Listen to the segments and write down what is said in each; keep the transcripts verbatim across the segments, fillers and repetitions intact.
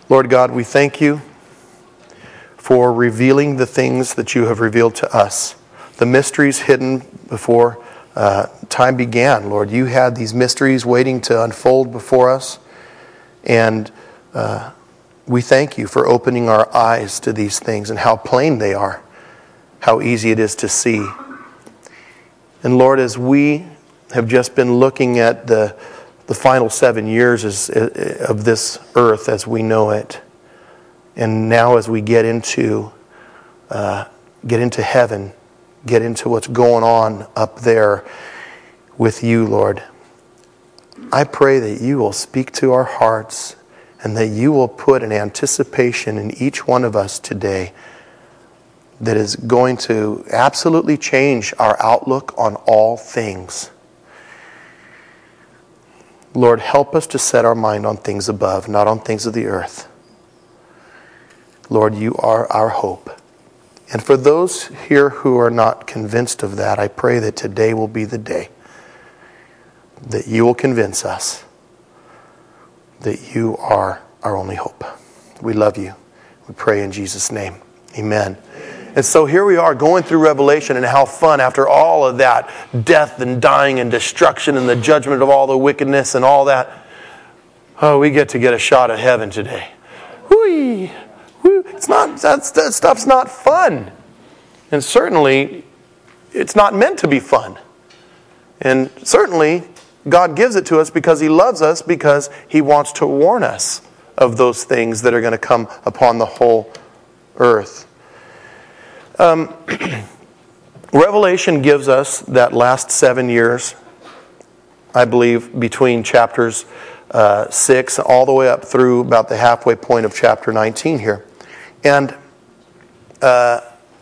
Lord God, we thank you for revealing the things that you have revealed to us. The mysteries hidden before uh, time began, Lord. You had these mysteries waiting to unfold before us. And uh, we thank you for opening our eyes to these things and how plain they are, how easy it is to see. And Lord, as we have just been looking at the, the final seven years as, of this earth as we know it, and now as we get into uh, get into heaven, get into what's going on up there with you, Lord, I pray that you will speak to our hearts and that you will put an anticipation in each one of us today that is going to absolutely change our outlook on all things. Lord, help us to set our mind on things above, not on things of the earth. Lord, you are our hope. And for those here who are not convinced of that, I pray that today will be the day that you will convince us that you are our only hope. We love you. We pray in Jesus' name. Amen. And so here we are going through Revelation, and how fun after all of that death and dying and destruction and the judgment of all the wickedness and all that. Oh, we get to get a shot at heaven today. Whee! It's not, that's, that stuff's not fun. And certainly, it's not meant to be fun. And certainly, God gives it to us because He loves us, because He wants to warn us of those things that are going to come upon the whole earth. Um, Revelation gives us that last seven years, I believe, between chapters uh, six all the way up through about the halfway point of chapter nineteen here. And uh,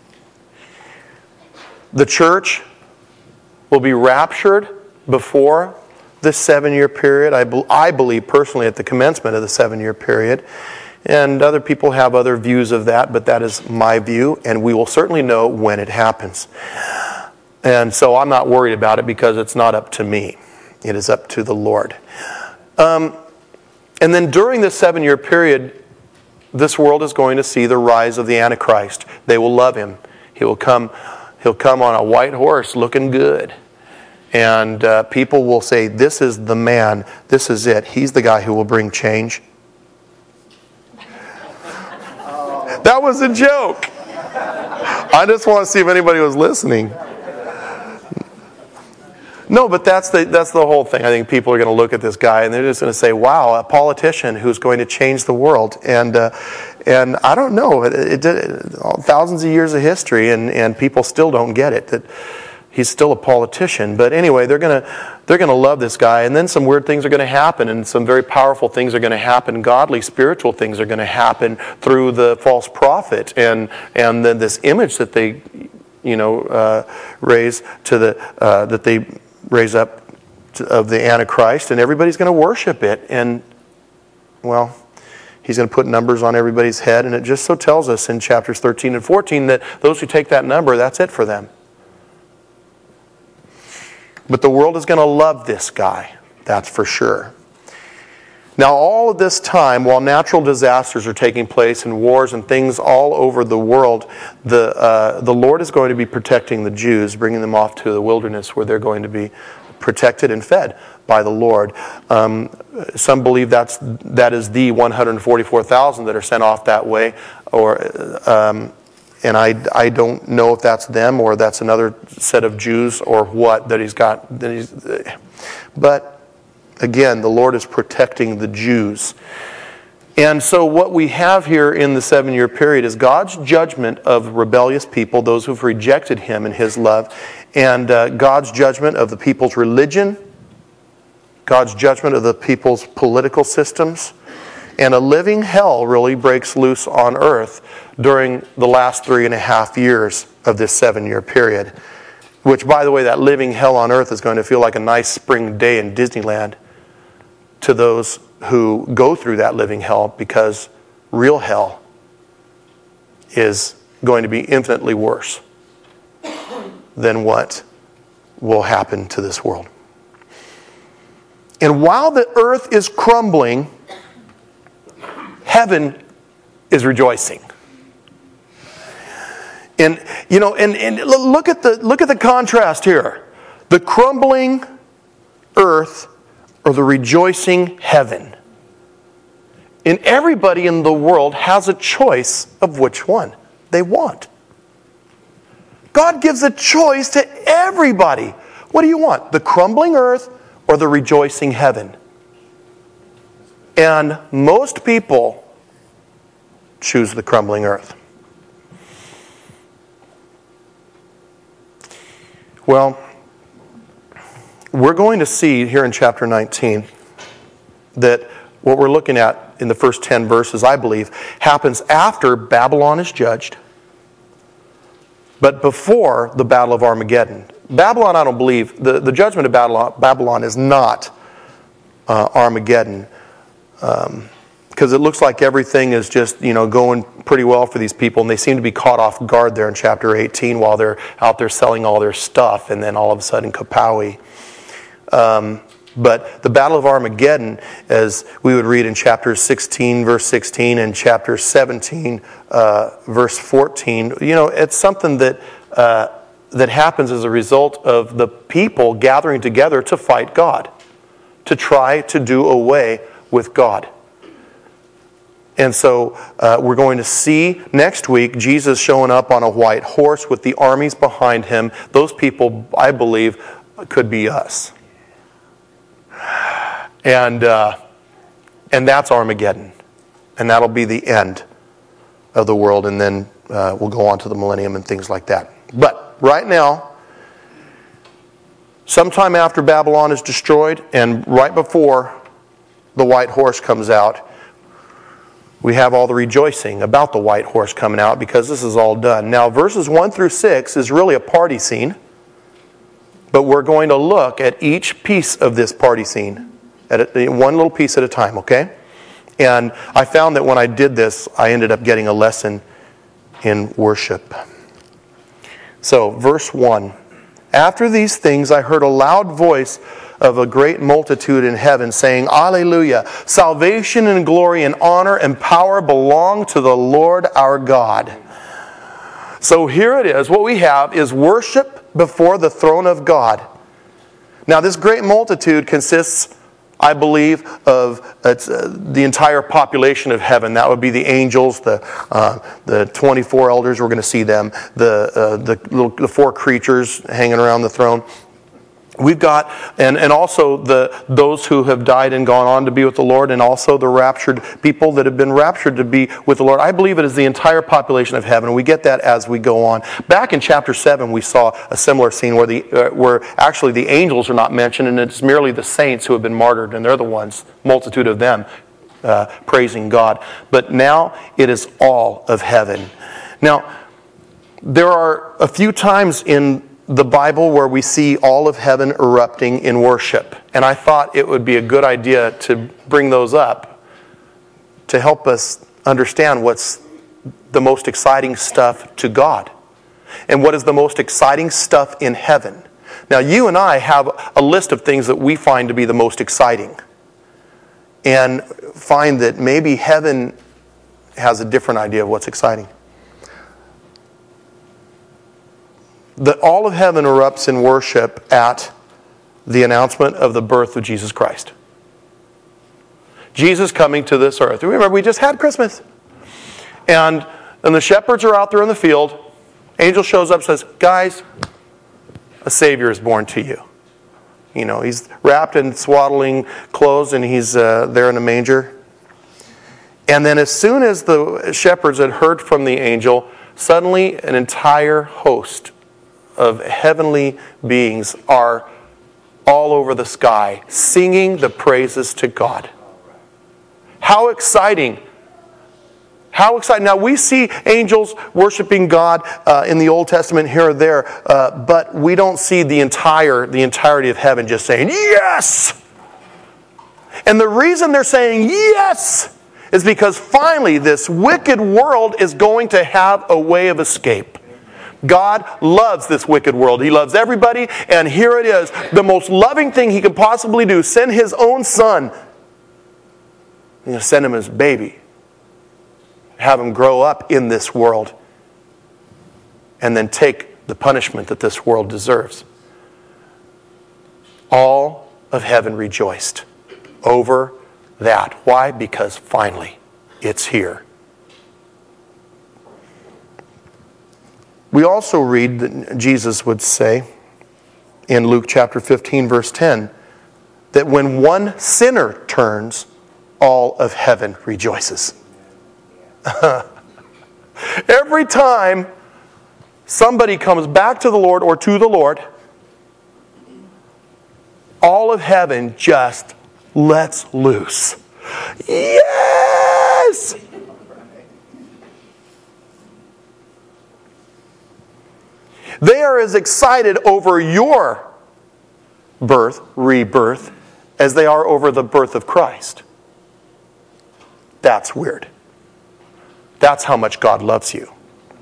the church will be raptured before this seven-year period. I, be- I believe personally at the commencement of the seven-year period. And other people have other views of that, but that is my view, and we will certainly know when it happens. And so I'm not worried about it because it's not up to me. It is up to the Lord. Um, and then during this seven-year period, this world is going to see the rise of the Antichrist. They will love him. He will come, he'll come on a white horse looking good. And uh, people will say, this is the man, this is it. He's the guy who will bring change. That was a joke. I just want to see if anybody was listening. No, but that's the that's the whole thing. I think people are going to look at this guy and they're just going to say, "Wow, a politician who's going to change the world." And uh, and I don't know, it, it, it, thousands of years of history, and, and people still don't get it that he's still a politician. But anyway, they're going to they're going to love this guy, and then some weird things are going to happen, and some very powerful things are going to happen. Godly, spiritual things are going to happen through the false prophet, and and then this image that they, you know, uh, raise to the uh, that they. raise up to, of the Antichrist, and everybody's going to worship it. And, well, he's going to put numbers on everybody's head, and it just so tells us in chapters thirteen and fourteen that those who take that number, that's it for them. But the world is going to love this guy, that's for sure. Now, all of this time, while natural disasters are taking place and wars and things all over the world, the uh, the Lord is going to be protecting the Jews, bringing them off to the wilderness where they're going to be protected and fed by the Lord. Um, some believe that's that is the one hundred forty-four thousand that are sent off that way, or um, and I, I don't know if that's them or that's another set of Jews or what that he's got. That he's, but. Again, the Lord is protecting the Jews. And so what we have here in the seven-year period is God's judgment of rebellious people, those who've rejected Him and His love, and uh, God's judgment of the people's religion, God's judgment of the people's political systems, and a living hell really breaks loose on earth during the last three and a half years of this seven-year period. Which, by the way, that living hell on earth is going to feel like a nice spring day in Disneyland to those who go through that living hell, because real hell is going to be infinitely worse than what will happen to this world. And while the earth is crumbling, heaven is rejoicing. And you know, and, and look at the look at the contrast here. The crumbling earth or the rejoicing heaven. And everybody in the world has a choice of which one they want. God gives a choice to everybody. What do you want? The crumbling earth or the rejoicing heaven? And most people choose the crumbling earth. Well, we're going to see here in chapter nineteen that what we're looking at in the first ten verses, I believe, happens after Babylon is judged, but before the Battle of Armageddon. Babylon, I don't believe, the, the judgment of Babylon, Babylon is not uh, Armageddon, um, because it looks like everything is just, you know, going pretty well for these people, and they seem to be caught off guard there in chapter eighteen while they're out there selling all their stuff, and then all of a sudden, kapowie. Um, but the Battle of Armageddon, as we would read in chapter sixteen, verse sixteen, and chapter seventeen, uh, verse fourteen, you know, it's something that uh, that happens as a result of the people gathering together to fight God, to try to do away with God. And so uh, we're going to see next week Jesus showing up on a white horse with the armies behind him. Those people, I believe, could be us. And uh, and that's Armageddon. And that'll be the end of the world. And then uh, we'll go on to the millennium and things like that. But right now, sometime after Babylon is destroyed and right before the white horse comes out, we have all the rejoicing about the white horse coming out because this is all done. Now, verses one through six is really a party scene. But we're going to look at each piece of this party scene, at a, one little piece at a time, okay? And I found that when I did this, I ended up getting a lesson in worship. So, verse one. After these things, I heard a loud voice of a great multitude in heaven saying, Alleluia! Salvation and glory and honor and power belong to the Lord our God. So here it is. What we have is worship before the throne of God. Now, this great multitude consists, I believe, of uh, the entire population of heaven. That would be the angels, the uh, the twenty-four elders. We're going to see them. The uh, the little the four creatures hanging around the throne. We've got, and, and also the those who have died and gone on to be with the Lord, and also the raptured people that have been raptured to be with the Lord. I believe it is the entire population of heaven. We get that as we go on. Back in chapter seven, we saw a similar scene where the uh, where actually the angels are not mentioned, and it's merely the saints who have been martyred, and they're the ones, multitude of them, uh, praising God. But now it is all of heaven. Now, there are a few times in the Bible where we see all of heaven erupting in worship. And I thought it would be a good idea to bring those up to help us understand what's the most exciting stuff to God. And what is the most exciting stuff in heaven. Now, you and I have a list of things that we find to be the most exciting. And find that maybe heaven has a different idea of what's exciting. That all of heaven erupts in worship at the announcement of the birth of Jesus Christ. Jesus coming to this earth. Remember, we just had Christmas. And, and the shepherds are out there in the field. Angel shows up and says, guys, a Savior is born to you. You know, he's wrapped in swaddling clothes and he's uh, there in a manger. And then as soon as the shepherds had heard from the angel, suddenly an entire host of heavenly beings are all over the sky singing the praises to God. How exciting. How exciting. Now we see angels worshiping God uh, in the Old Testament here or there, uh, but we don't see the entire the entirety of heaven just saying, yes! And the reason they're saying yes is because finally this wicked world is going to have a way of escape. God loves this wicked world. He loves everybody, and here it is. The most loving thing He could possibly do, send His own Son. He's going to send Him as a baby have him grow up in this world and then take the punishment that this world deserves. All of heaven rejoiced over that. Why? Because finally it's here. We also read that Jesus would say in Luke chapter fifteen verse ten that when one sinner turns, all of heaven rejoices. Every time somebody comes back to the Lord or to the Lord, all of heaven just lets loose. Yes! They are as excited over your birth, rebirth, as they are over the birth of Christ. That's weird. That's how much God loves you.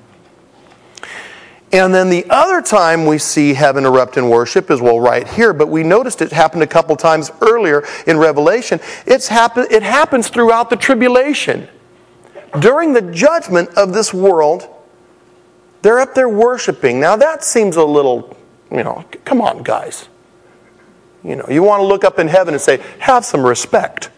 And then the other time we see heaven erupt in worship is, well, right here. But we noticed it happened a couple times earlier in Revelation. It's happen, it happens throughout the tribulation. During the judgment of this world, they're up there worshiping. Now that seems a little, you know, come on, guys. You know, you want to look up in heaven and say, have some respect.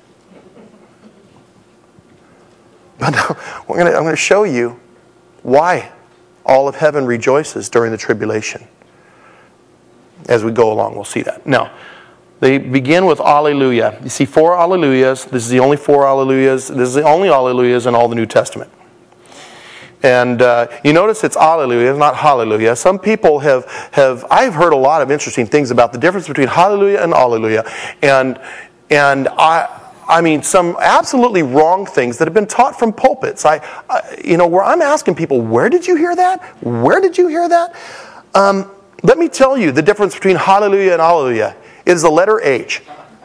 But we're gonna, I'm going to show you why all of heaven rejoices during the tribulation. As we go along, we'll see that. Now, they begin with Alleluia. You see four Alleluias. This is the only four Alleluias. This is the only Alleluias in all the New Testament. And uh, you notice it's Alleluia, not Hallelujah. Some people have, have, I've heard a lot of interesting things about the difference between Hallelujah and Alleluia. And, and I... I mean, some absolutely wrong things that have been taught from pulpits. I, I, you know, where I'm asking people, where did you hear that? Where did you hear that? Um, let me tell you the difference between hallelujah and alleluia. It is the letter H.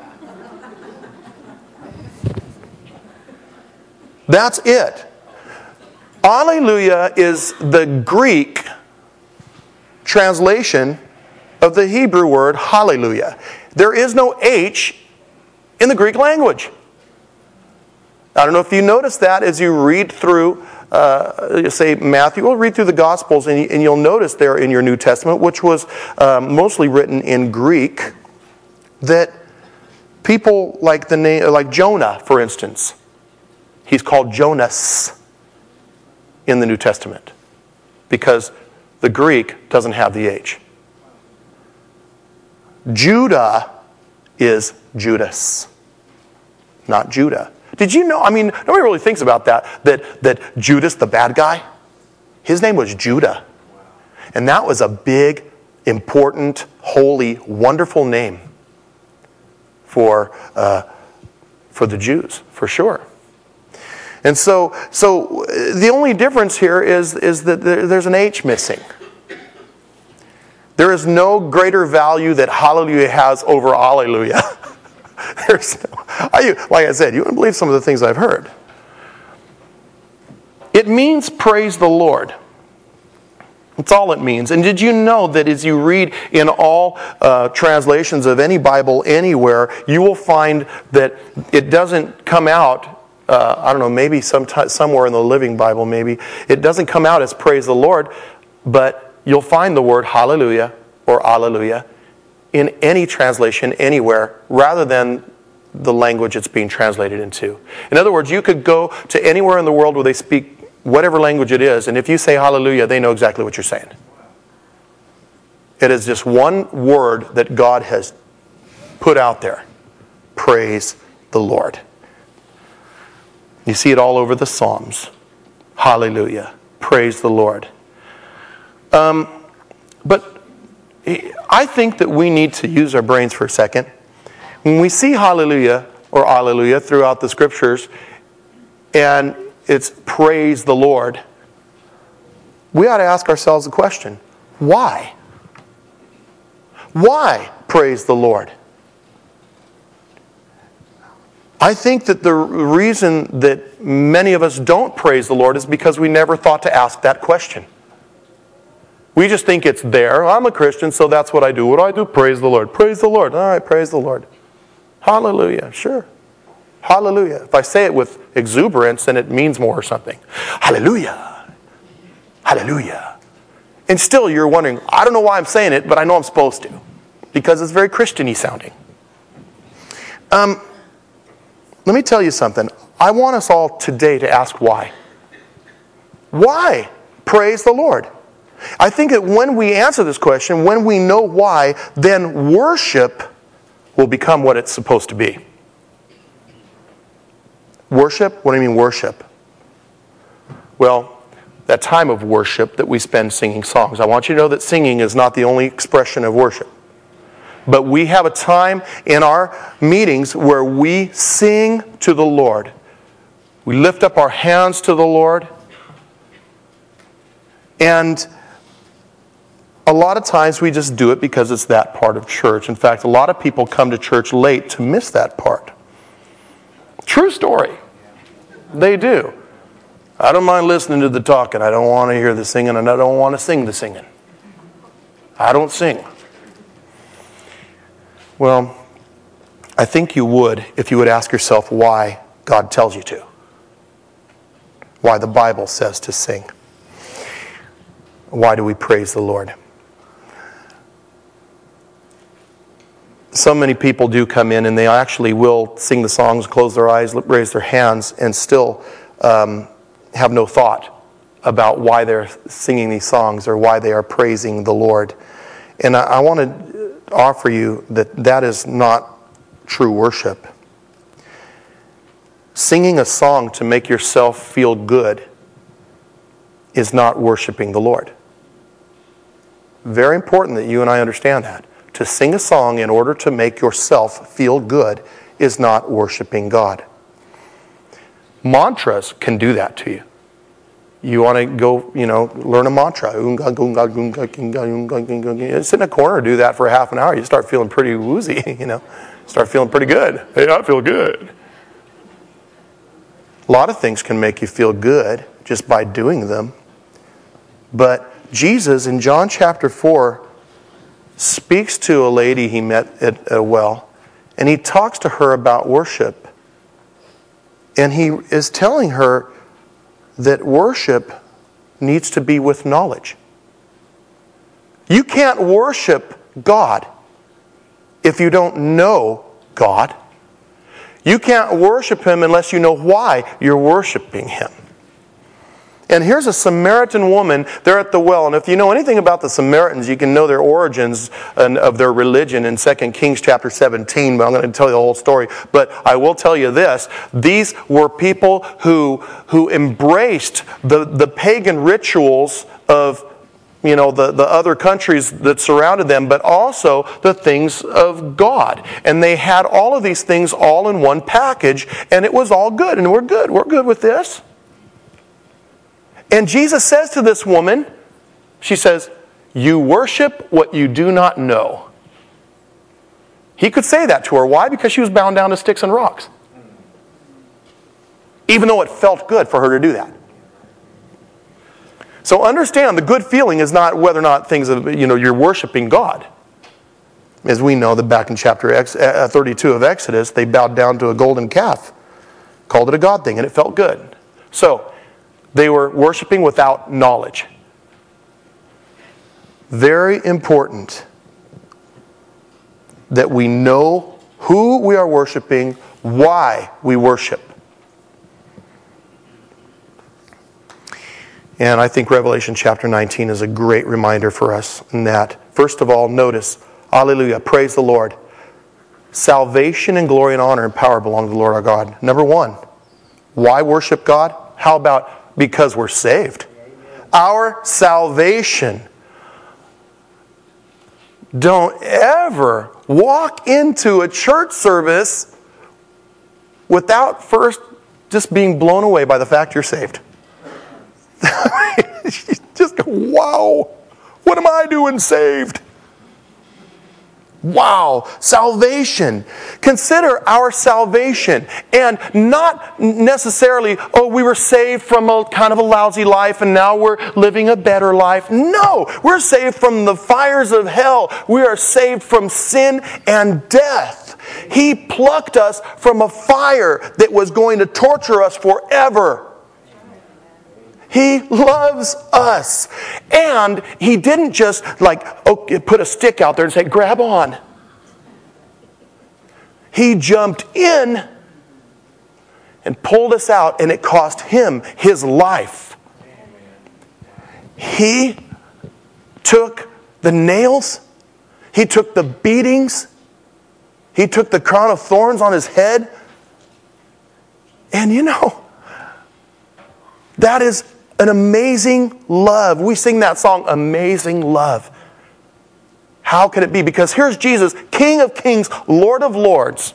That's it. Alleluia is the Greek translation of the Hebrew word hallelujah. There is no H in the Greek language. I don't know if you notice that as you read through, uh, say, Matthew. Well, read through the Gospels, and, you, and you'll notice there in your New Testament, which was um, mostly written in Greek, that people like the name, like Jonah, for instance, he's called Jonas in the New Testament because the Greek doesn't have the H. Judah is Judas, not Judah. Did you know, I mean, nobody really thinks about that, that, that Judas, the bad guy, his name was Judah. And that was a big, important, holy, wonderful name for, uh, for the Jews, for sure. And so, so the only difference here is, is that there's an H missing. There is no greater value that hallelujah has over alleluia. There's no, I, like I said, you wouldn't believe some of the things I've heard. It means praise the Lord. That's all it means. And did you know that as you read in all uh, translations of any Bible anywhere, you will find that it doesn't come out, uh, I don't know, maybe some t- somewhere in the Living Bible maybe, it doesn't come out as praise the Lord, but you'll find the word hallelujah or alleluia in any translation anywhere rather than the language it's being translated into. In other words, you could go to anywhere in the world where they speak whatever language it is, and if you say hallelujah, they know exactly what you're saying. It is just one word that God has put out there. Praise the Lord. You see it all over the Psalms. Hallelujah. Praise the Lord. Um, but I think that we need to use our brains for a second. When we see hallelujah or alleluia throughout the scriptures, and it's praise the Lord, we ought to ask ourselves the question, why? Why praise the Lord? I think that the reason that many of us don't praise the Lord is because we never thought to ask that question. We just think it's there. I'm a Christian, so that's what I do. What do I do? Praise the Lord. Praise the Lord. All right, praise the Lord. Hallelujah. Sure. Hallelujah. If I say it with exuberance, then it means more or something. Hallelujah. Hallelujah. And still you're wondering, I don't know why I'm saying it, but I know I'm supposed to. Because it's very Christian-y sounding. Um, let me tell you something. I want us all today to ask why. Why? Praise the Lord. I think that when we answer this question, when we know why, then worship will become what it's supposed to be. Worship? What do you mean worship? Well, that time of worship that we spend singing songs. I want you to know that singing is not the only expression of worship. But we have a time in our meetings where we sing to the Lord. We lift up our hands to the Lord. And a lot of times we just do it because it's that part of church. In fact, a lot of people come to church late to miss that part. True story. They do. I don't mind listening to the talking. I don't want to hear the singing, and I don't want to sing the singing. I don't sing. Well, I think you would if you would ask yourself why God tells you to. Why the Bible says to sing. Why do we praise the Lord? So many people do come in and they actually will sing the songs, close their eyes, raise their hands, and still um, have no thought about why they're singing these songs or why they are praising the Lord. And I, I want to offer you that that is not true worship. Singing a song to make yourself feel good is not worshiping the Lord. Very important that you and I understand that. To sing a song in order to make yourself feel good is not worshiping God. Mantras can do that to you. You want to go, you know, learn a mantra. Sit in a corner and do that for a half an hour. You start feeling pretty woozy, you know. Start feeling pretty good. Hey, I feel good. A lot of things can make you feel good just by doing them. But Jesus in John chapter four speaks to a lady he met at a well, and he talks to her about worship. And he is telling her that worship needs to be with knowledge. You can't worship God if you don't know God. You can't worship Him unless you know why you're worshiping Him. And here's a Samaritan woman there at the well. And if you know anything about the Samaritans, you can know their origins of their religion in Second Kings chapter seventeen. But I'm going to tell you the whole story. But I will tell you this. These were people who, who embraced the, the pagan rituals of, you know, the, the other countries that surrounded them, but also the things of God. And they had all of these things all in one package, and it was all good. And we're good. We're good with this. And Jesus says to this woman, she says, you worship what you do not know. He could say that to her. Why? Because she was bound down to sticks and rocks. Even though it felt good for her to do that. So understand, the good feeling is not whether or not things, you know, you're worshiping God. As we know that back in chapter thirty-two of Exodus, they bowed down to a golden calf. Called it a God thing, and it felt good. So, they were worshiping without knowledge. Very important that we know who we are worshiping, why we worship. And I think Revelation chapter nineteen is a great reminder for us in that. First of all, notice, hallelujah, praise the Lord. Salvation and glory and honor and power belong to the Lord our God. Number one, why worship God? How about because we're saved? Our salvation. Don't ever walk into a church service without first just being blown away by the fact you're saved. Just go, wow, what am I doing saved? Wow, salvation. Consider our salvation. And not necessarily, oh, we were saved from a kind of a lousy life and now we're living a better life. No, we're saved from the fires of hell. We are saved from sin and death. He plucked us from a fire that was going to torture us forever. He loves us. And He didn't just like okay, put a stick out there and say, grab on. He jumped in and pulled us out, and it cost Him His life. He took the nails. He took the beatings. He took the crown of thorns on His head. And you know, that is an amazing love. We sing that song, Amazing Love. How can it be? Because here's Jesus, King of Kings, Lord of Lords,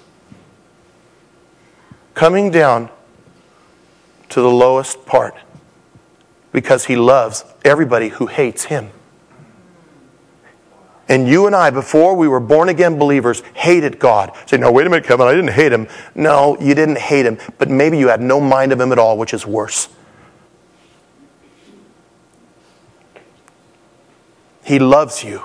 coming down to the lowest part because He loves everybody who hates Him. And you and I, before we were born-again believers, hated God. Say, no, wait a minute, Kevin, I didn't hate Him. No, you didn't hate Him, but maybe you had no mind of Him at all, which is worse. He loves you.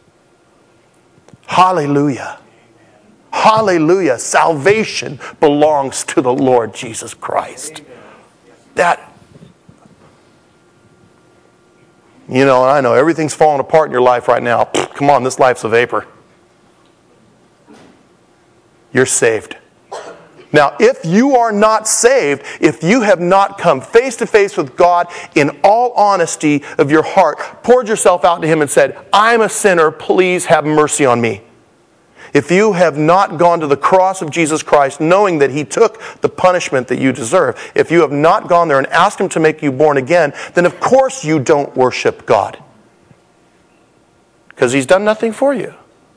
Hallelujah. Hallelujah. Salvation belongs to the Lord Jesus Christ. That, you know, I know everything's falling apart in your life right now. Come on, this life's a vapor. You're saved. Now, if you are not saved, if you have not come face to face with God in all honesty of your heart, poured yourself out to Him and said, I'm a sinner, please have mercy on me. If you have not gone to the cross of Jesus Christ knowing that He took the punishment that you deserve, if you have not gone there and asked Him to make you born again, then of course you don't worship God. Because He's done nothing for you.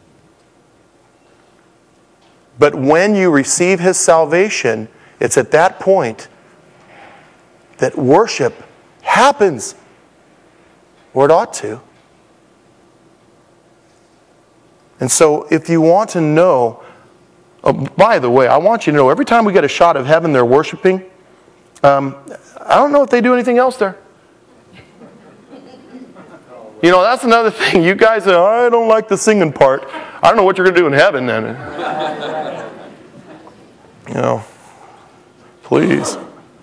But when you receive His salvation, it's at that point that worship happens, or it ought to. And so if you want to know, oh, by the way, I want you to know, every time we get a shot of heaven, they're worshiping. Um, I don't know if they do anything else there. You know, that's another thing. You guys say, I don't like the singing part. I don't know what you're going to do in heaven then. You know, please.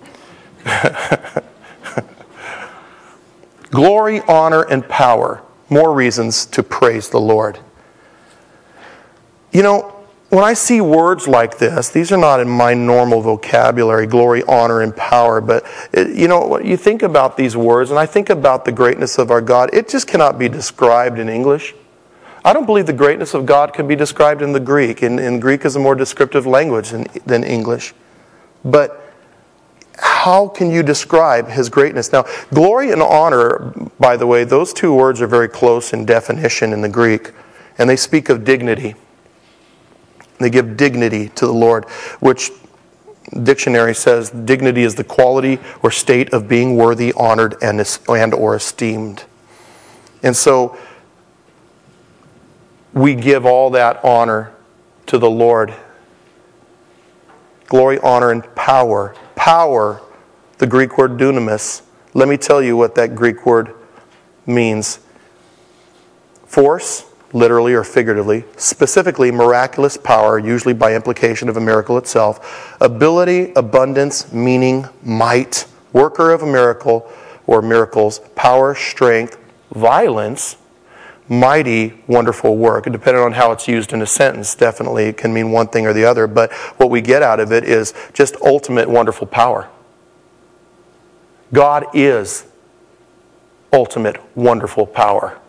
Glory, honor, and power. More reasons to praise the Lord. You know, when I see words like this, these are not in my normal vocabulary, glory, honor, and power, but, it, you know, you think about these words, and I think about the greatness of our God, it just cannot be described in English. I don't believe the greatness of God can be described in the Greek, and, and Greek is a more descriptive language than, than English. But how can you describe His greatness? Now, glory and honor, by the way, those two words are very close in definition in the Greek, and they speak of dignity. They give dignity to the Lord, which dictionary says dignity is the quality or state of being worthy, honored, and, and or esteemed. And so we give all that honor to the Lord. Glory, honor, and power. Power, the Greek word dunamis. Let me tell you what that Greek word means. Force, literally or figuratively, specifically miraculous power, usually by implication of a miracle itself, ability, abundance, meaning, might, worker of a miracle or miracles, power, strength, violence, mighty, wonderful work. And depending on how it's used in a sentence, definitely it can mean one thing or the other, but what we get out of it is just ultimate wonderful power. God is ultimate wonderful power.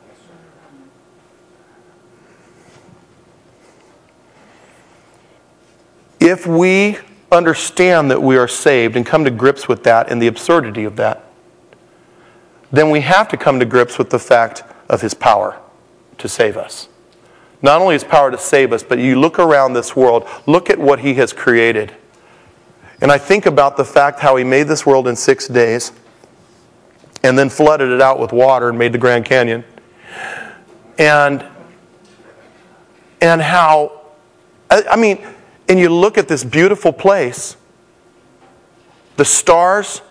If we understand that we are saved and come to grips with that and the absurdity of that, then we have to come to grips with the fact of His power to save us. Not only His power to save us, but you look around this world, look at what He has created. And I think about the fact how He made this world in six days and then flooded it out with water and made the Grand Canyon. And, and how, I, I mean... And you look at this beautiful place, the stars,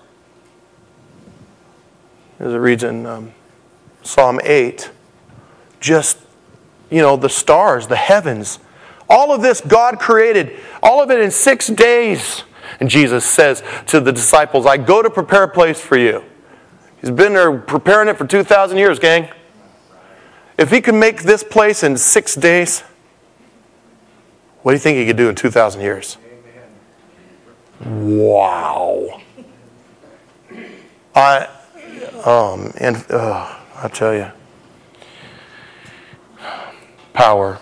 as it reads in um, Psalm eight, just, you know, the stars, the heavens, All of this God created, all of it in six days. And Jesus says to the disciples, I go to prepare a place for you. He's been there preparing it for two thousand years, gang. If he can make this place in six days, what do you think he could do in two thousand years? Wow. I, um, and uh, I tell you, power.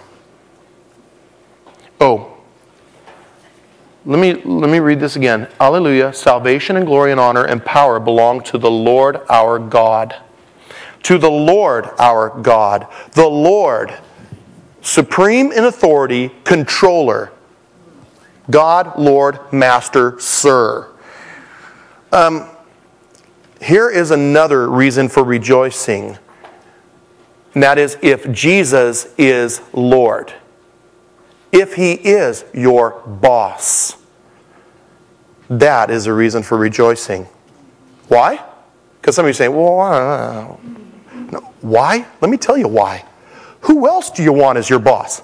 Oh, let me let me read this again. Hallelujah! Salvation and glory and honor and power belong to the Lord our God. To the Lord our God, the Lord, supreme in authority, controller. God, Lord, Master, Sir. Um, here is another reason for rejoicing. And that is if Jesus is Lord. If He is your boss. That is a reason for rejoicing. Why? Because some of you say, well, I don't know. No. Why? Let me tell you why. Who else do you want as your boss?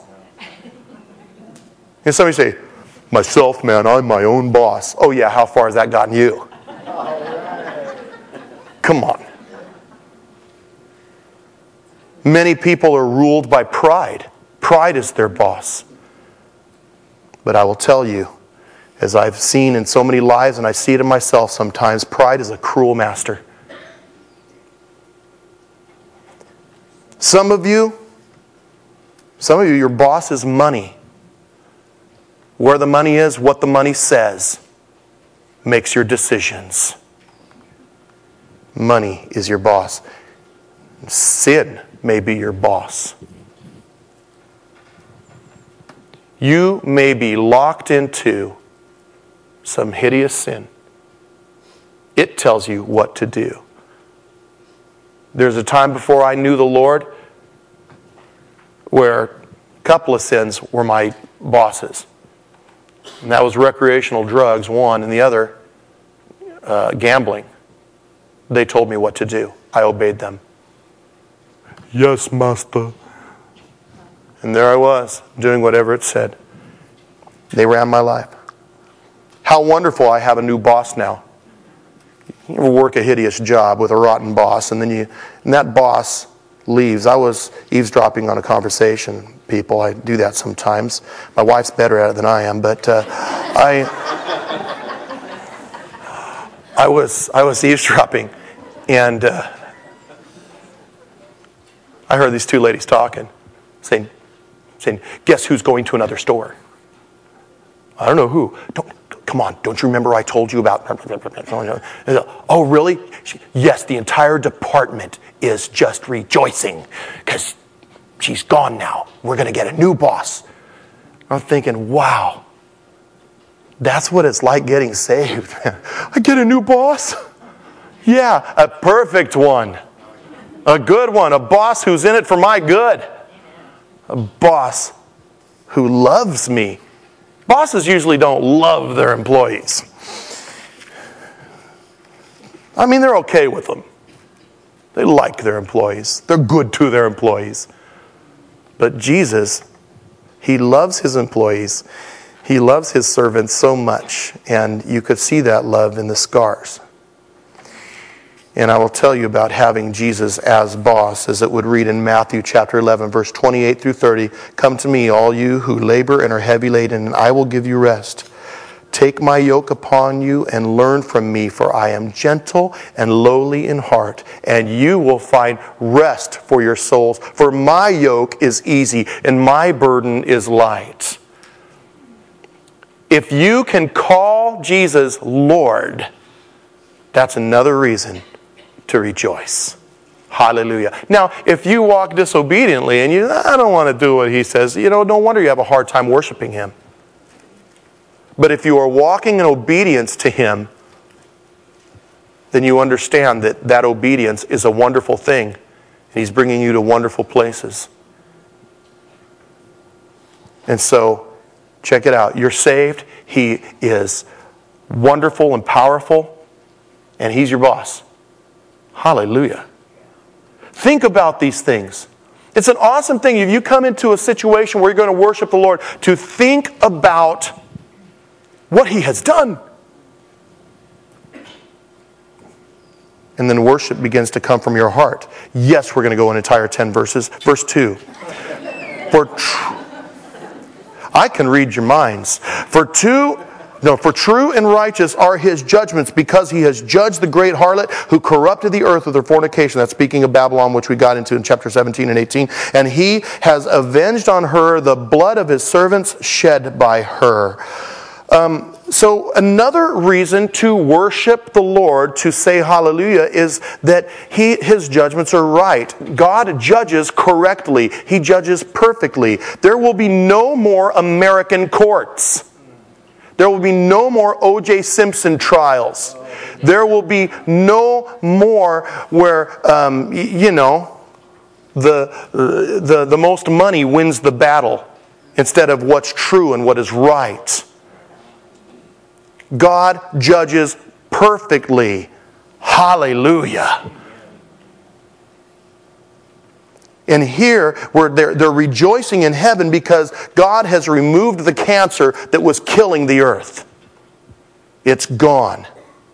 And some of you say, myself, man, I'm my own boss. Oh yeah, how far has that gotten you? Come on. Many people are ruled by pride. Pride is their boss. But I will tell you, as I've seen in so many lives, and I see it in myself sometimes, pride is a cruel master. Some of you, some of you, your boss is money. Where the money is, what the money says, makes your decisions. Money is your boss. Sin may be your boss. You may be locked into some hideous sin. It tells you what to do. There's a time before I knew the Lord where a couple of sins were my bosses. And that was recreational drugs, one, and the other, uh, gambling. They told me what to do. I obeyed them. Yes, master. And there I was, doing whatever it said. They ran my life. How wonderful I have a new boss now. You ever work a hideous job with a rotten boss, and then you, and that boss leaves. I was eavesdropping on a conversation, people. I do that sometimes. My wife's better at it than I am, but uh, I, I was I was eavesdropping, and uh, I heard these two ladies talking, saying, saying, "Guess who's going to another store?" I don't know who. Don't. Come on, don't you remember I told you about... Oh, really? Yes, the entire department is just rejoicing because she's gone now. We're going to get a new boss. I'm thinking, wow, that's what it's like getting saved. I get a new boss? Yeah, a perfect one. A good one. A boss who's in it for my good. A boss who loves me. Bosses usually don't love their employees. I mean, they're okay with them. They like their employees. They're good to their employees. But Jesus, He loves His employees. He loves His servants so much. And you could see that love in the scars. And I will tell you about having Jesus as boss, as it would read in Matthew chapter eleven, verse twenty-eight through thirty. Come to me, all you who labor and are heavy laden, and I will give you rest. Take my yoke upon you and learn from me, for I am gentle and lowly in heart, and you will find rest for your souls. For my yoke is easy and my burden is light. If you can call Jesus Lord, that's another reason to rejoice. Hallelujah. Now, if you walk disobediently and you, I don't want to do what He says, you know, no wonder you have a hard time worshiping Him. But if you are walking in obedience to Him, then you understand that that obedience is a wonderful thing. And He's bringing you to wonderful places. And so, check it out. You're saved. He is wonderful and powerful. And He's your boss. Hallelujah. Think about these things. It's an awesome thing if you come into a situation where you're going to worship the Lord to think about what He has done. And then worship begins to come from your heart. Yes, we're going to go an entire ten verses. Verse two. For tr- I can read your minds. For two... No, for true and righteous are His judgments, because He has judged the great harlot who corrupted the earth with her fornication. That's speaking of Babylon, which we got into in chapter seventeen and eighteen. And He has avenged on her the blood of His servants shed by her. Um, so another reason to worship the Lord, to say hallelujah, is that he, His judgments are right. God judges correctly. He judges perfectly. There will be no more American courts. There will be no more O J Simpson trials. There will be no more where, um, you know, the, the, the most money wins the battle instead of what's true and what is right. God judges perfectly. Hallelujah. And here, where they're, they're rejoicing in heaven because God has removed the cancer that was killing the earth. It's gone.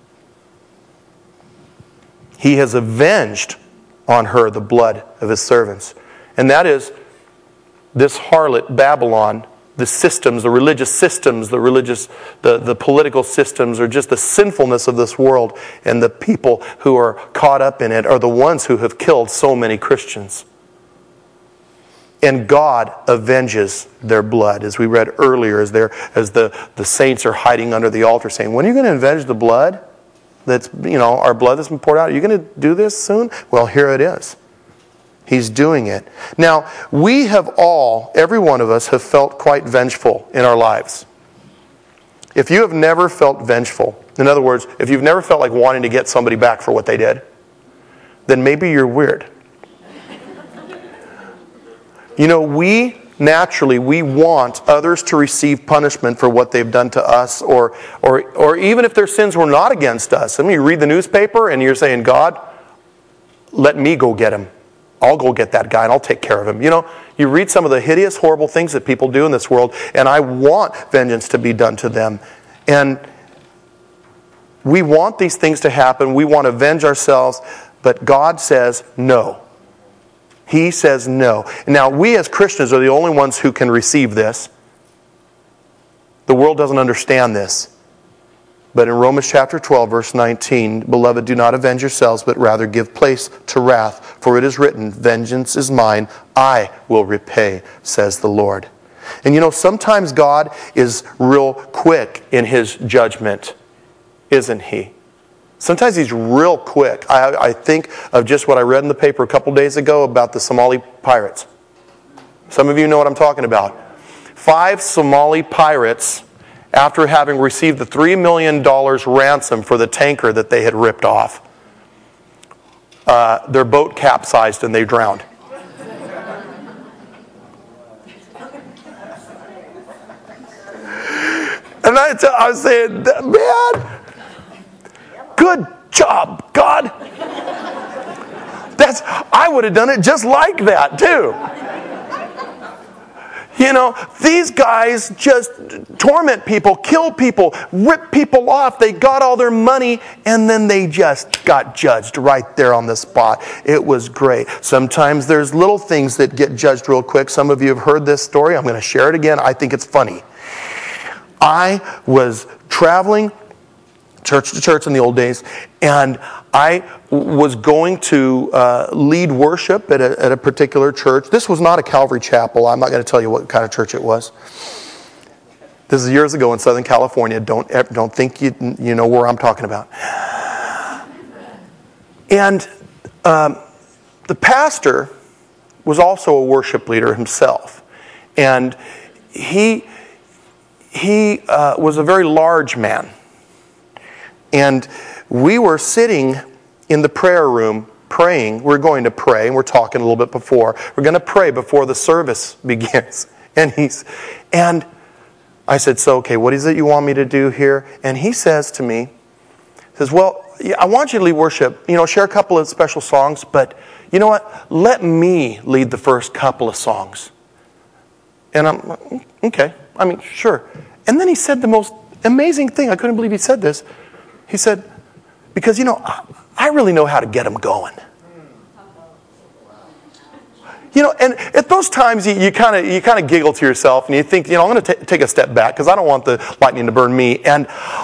He has avenged on her the blood of His servants. And that is this harlot Babylon, the systems, the religious systems, the religious, the, the political systems, or just the sinfulness of this world, and the people who are caught up in it are the ones who have killed so many Christians. And God avenges their blood, as we read earlier, as, as the, the saints are hiding under the altar saying, when are you going to avenge the blood? That's, you know, our blood that's been poured out. Are you going to do this soon? Well, here it is. He's doing it. Now, we have all, every one of us, have felt quite vengeful in our lives. If you have never felt vengeful, in other words, if you've never felt like wanting to get somebody back for what they did, then maybe you're weird. You know, we naturally, we want others to receive punishment for what they've done to us, or, or, or even if their sins were not against us. I mean, you read the newspaper and you're saying, God, let me go get him. I'll go get that guy and I'll take care of him. You know, you read some of the hideous, horrible things that people do in this world, and I want vengeance to be done to them. And we want these things to happen. We want to avenge ourselves, but God says no. He says no. Now, we as Christians are the only ones who can receive this. The world doesn't understand this. But in Romans chapter twelve, verse nineteen, beloved, do not avenge yourselves, but rather give place to wrath. For it is written, vengeance is mine, I will repay, says the Lord. And you know, sometimes God is real quick in His judgment, isn't He? Sometimes He's real quick. I, I think of just what I read in the paper a couple days ago about the Somali pirates. Some of you know what I'm talking about. Five Somali pirates, after having received the three million dollars ransom for the tanker that they had ripped off, uh, their boat capsized and they drowned. And I, t- I was saying, man, good job, God. That's, I would have done it just like that, too. You know, these guys just torment people, kill people, rip people off. They got all their money, and then they just got judged right there on the spot. It was great. Sometimes there's little things that get judged real quick. Some of you have heard this story. I'm going to share it again. I think it's funny. I was traveling church to church in the old days, and I was going to uh, lead worship at a, at a particular church. This was not a Calvary Chapel. I'm not going to tell you what kind of church it was. This is years ago in Southern California. Don't don't think you you know where I'm talking about. And um, the pastor was also a worship leader himself, and he he uh, was a very large man. And we were sitting in the prayer room praying. We're going to pray, and we're talking a little bit before. We're going to pray before the service begins. And he's, and I said, so, okay, what is it you want me to do here? And he says to me, he says, well, I want you to lead worship, you know, share a couple of special songs, but you know what? Let me lead the first couple of songs. And I'm like, okay, I mean, sure. And then he said the most amazing thing. I couldn't believe he said this. He said, because, you know, I really know how to get them going. You know, and at those times you kind of you kind of giggle to yourself and you think, you know, I'm going to take a step back because I don't want the lightning to burn me. And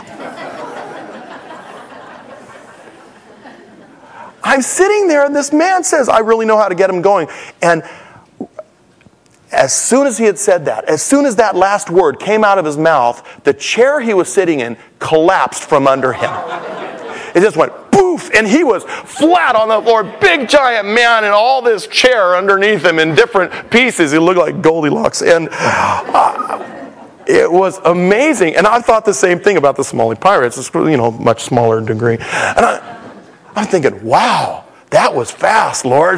I'm sitting there and this man says, I really know how to get him going. And as soon as he had said that, as soon as that last word came out of his mouth, the chair he was sitting in collapsed from under him. It just went poof, and he was flat on the floor, big giant man, and all this chair underneath him in different pieces. He looked like Goldilocks, and uh, it was amazing. And I thought the same thing about the Somali Pirates. It's, you know, much smaller degree. And I, I'm thinking, wow, that was fast, Lord.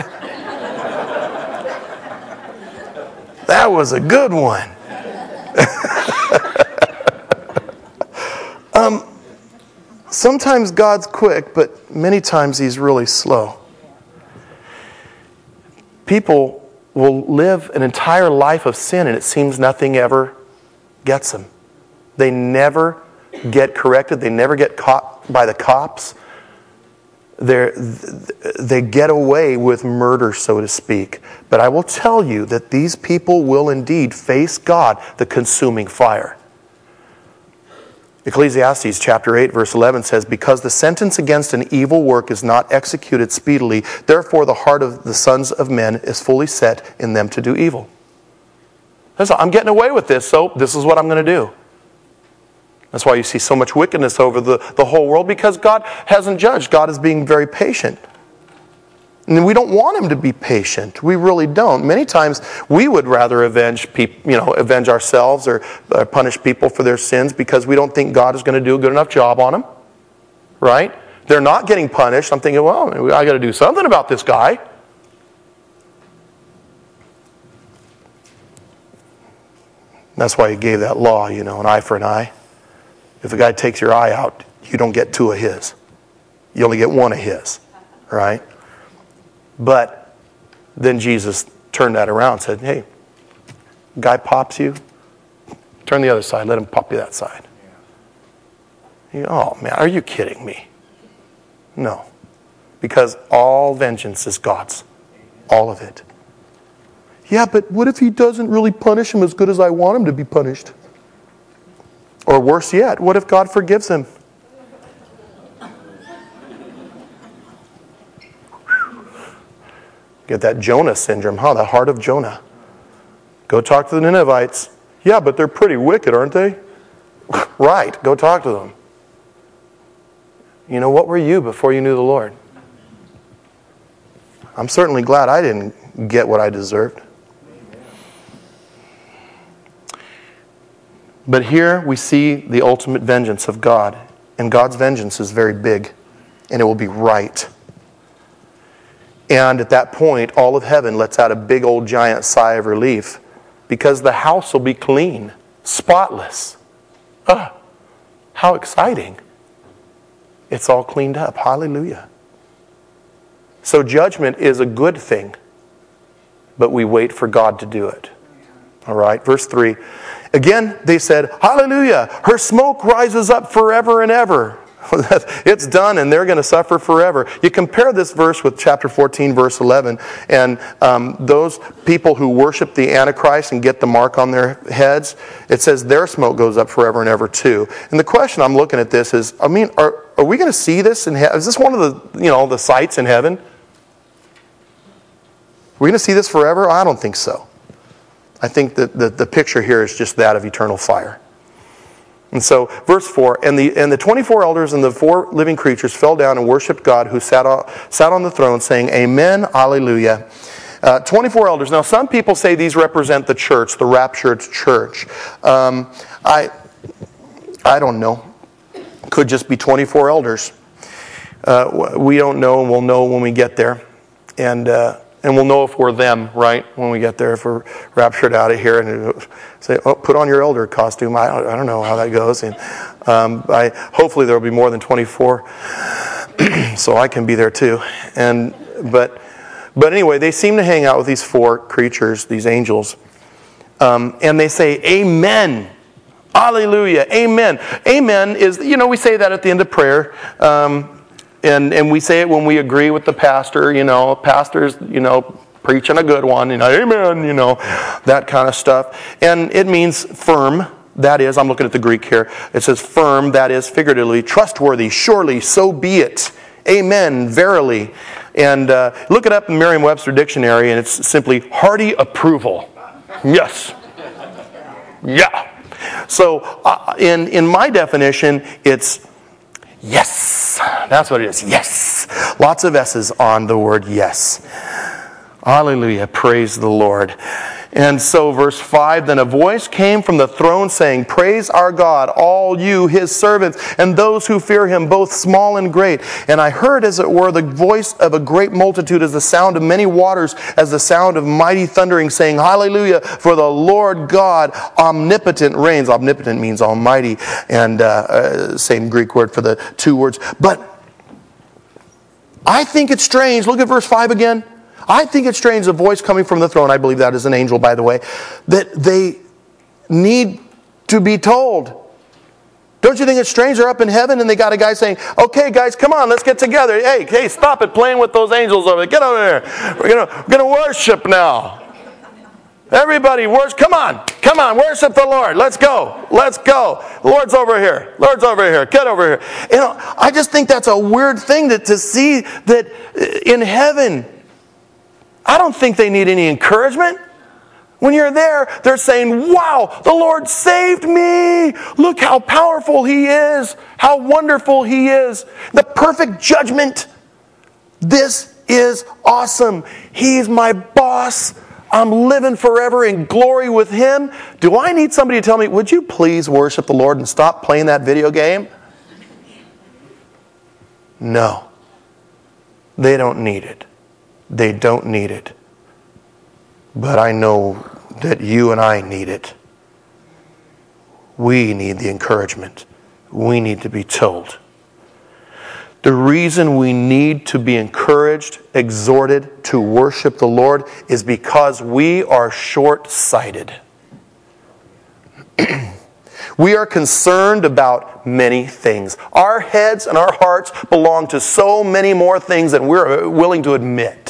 That was a good one. um. Sometimes God's quick, but many times He's really slow. People will live an entire life of sin and it seems nothing ever gets them. They never get corrected. They never get caught by the cops. They're, they get away with murder, so to speak. But I will tell you that these people will indeed face God, the consuming fire. Ecclesiastes chapter eight verse eleven says, because the sentence against an evil work is not executed speedily, therefore the heart of the sons of men is fully set in them to do evil. I'm getting away with this, so this is what I'm going to do. That's why you see so much wickedness over the, the whole world, because God hasn't judged. God is being very patient. And we don't want Him to be patient. We really don't. Many times we would rather avenge people, you know, avenge ourselves or uh, punish people for their sins because we don't think God is going to do a good enough job on them. Right? They're not getting punished. I'm thinking, well, I got to do something about this guy. That's why He gave that law, you know, an eye for an eye. If a guy takes your eye out, you don't get two of his. You only get one of his. Right? But then Jesus turned that around and said, hey, guy pops you, turn the other side, let him pop you that side. You go, oh man, are you kidding me? No. Because all vengeance is God's. All of it. Yeah, but what if He doesn't really punish him as good as I want him to be punished? Or worse yet, what if God forgives him? Get that Jonah syndrome, huh? The heart of Jonah. Go talk to the Ninevites. Yeah, but they're pretty wicked, aren't they? Right, go talk to them. You know, what were you before you knew the Lord? I'm certainly glad I didn't get what I deserved. But here we see the ultimate vengeance of God. And God's vengeance is very big. And it will be right. And at that point, all of heaven lets out a big old giant sigh of relief because the house will be clean, spotless. Ah, how exciting. It's all cleaned up. Hallelujah. So judgment is a good thing, but we wait for God to do it. All right, verse three. Again, they said, hallelujah, her smoke rises up forever and ever. It's done and they're going to suffer forever. You compare this verse with chapter fourteen, verse eleven, and um, those people who worship the Antichrist and get the mark on their heads, it says their smoke goes up forever and ever too. And the question I'm looking at this is, I mean, are, are we going to see this in heaven? Is this one of the, you know, the sights in heaven? Are we going to see this forever? I don't think so. I think that the, the picture here is just that of eternal fire. And so, verse four, and the and the twenty-four elders and the four living creatures fell down and worshipped God who sat on, sat on the throne, saying, Amen, Alleluia. Uh, twenty-four elders. Now, some people say these represent the church, the raptured church. Um, I, I don't know. Could just be twenty-four elders. Uh, we don't know, and we'll know when we get there. And... Uh, And we'll know if we're them, right, when we get there, if we're raptured out of here and say, oh, put on your elder costume. I don't, I don't know how that goes. And um, I, hopefully there will be more than twenty-four. So I can be there too. And but but anyway, they seem to hang out with these four creatures, these angels. Um, and they say, Amen. Hallelujah. Amen. Amen is, you know, we say that at the end of prayer. Um, and, and we say it when we agree with the pastor, you know, pastor's, you know, preaching a good one, you know, amen, you know, that kind of stuff. And it means firm. That is, I'm looking at the Greek here. It says firm, that is figuratively, trustworthy, surely, so be it. Amen, verily. And uh, look it up in Merriam-Webster Dictionary, and it's simply hearty approval. Yes. Yeah. So uh, in, in my definition, it's yes. That's what it is. Yes. Lots of S's on the word yes. Hallelujah. Praise the Lord. And so verse five, then a voice came from the throne saying, praise our God, all you, his servants, and those who fear him, both small and great. And I heard, as it were, the voice of a great multitude, as the sound of many waters, as the sound of mighty thundering, saying, hallelujah, for the Lord God omnipotent reigns. Omnipotent means almighty, and uh, uh, same Greek word for the two words. But I think it's strange. Look at verse five again. I think it's strange, a voice coming from the throne, I believe that is an angel, by the way, that they need to be told. Don't you think it's strange? They're up in heaven and they got a guy saying, okay, guys, come on, let's get together. Hey, hey, stop it playing with those angels over there. Get over there. We're going we're gonna worship now. Everybody, worship. Come on. Come on, worship the Lord. Let's go. Let's go. The Lord's over here. Lord's over here. Get over here. You know, I just think that's a weird thing to, to see that in heaven. I don't think they need any encouragement. When you're there, they're saying, wow, the Lord saved me. Look how powerful he is. How wonderful he is. The perfect judgment. This is awesome. He's my boss. I'm living forever in glory with him. Do I need somebody to tell me, would you please worship the Lord and stop playing that video game? No. They don't need it. They don't need it. But I know that you and I need it. We need the encouragement. We need to be told. The reason we need to be encouraged, exhorted to worship the Lord is because we are short-sighted. We are concerned about many things. Our heads and our hearts belong to so many more things than we're willing to admit.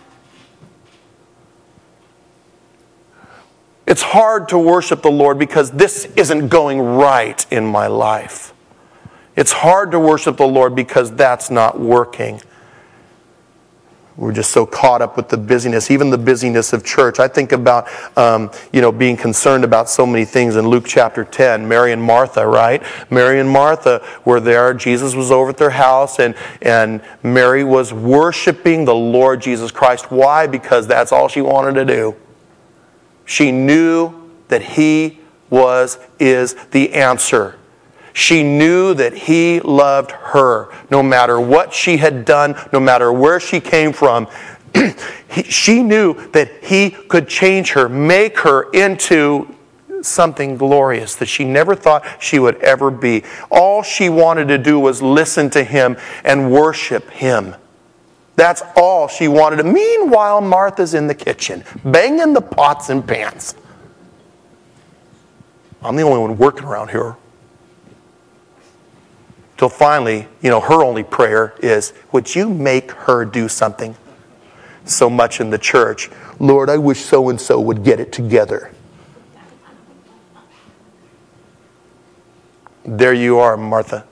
It's hard to worship the Lord because this isn't going right in my life. It's hard to worship the Lord because that's not working. We're just so caught up with the busyness, even the busyness of church. I think about, um, you know, being concerned about so many things in Luke chapter ten. Mary and Martha, right? Mary and Martha were there. Jesus was over at their house, and, and Mary was worshiping the Lord Jesus Christ. Why? Because that's all she wanted to do. She knew that he was, is the answer. She knew that he loved her, no matter what she had done, no matter where she came from. he, she knew that he could change her, make her into something glorious that she never thought she would ever be. All she wanted to do was listen to him and worship him. That's all she wanted to. Meanwhile, Martha's in the kitchen, banging the pots and pans. I'm the only one working around here. Till finally, you know, her only prayer is, would you make her do something? So much in the church, Lord, I wish so-and-so would get it together. There you are, Martha.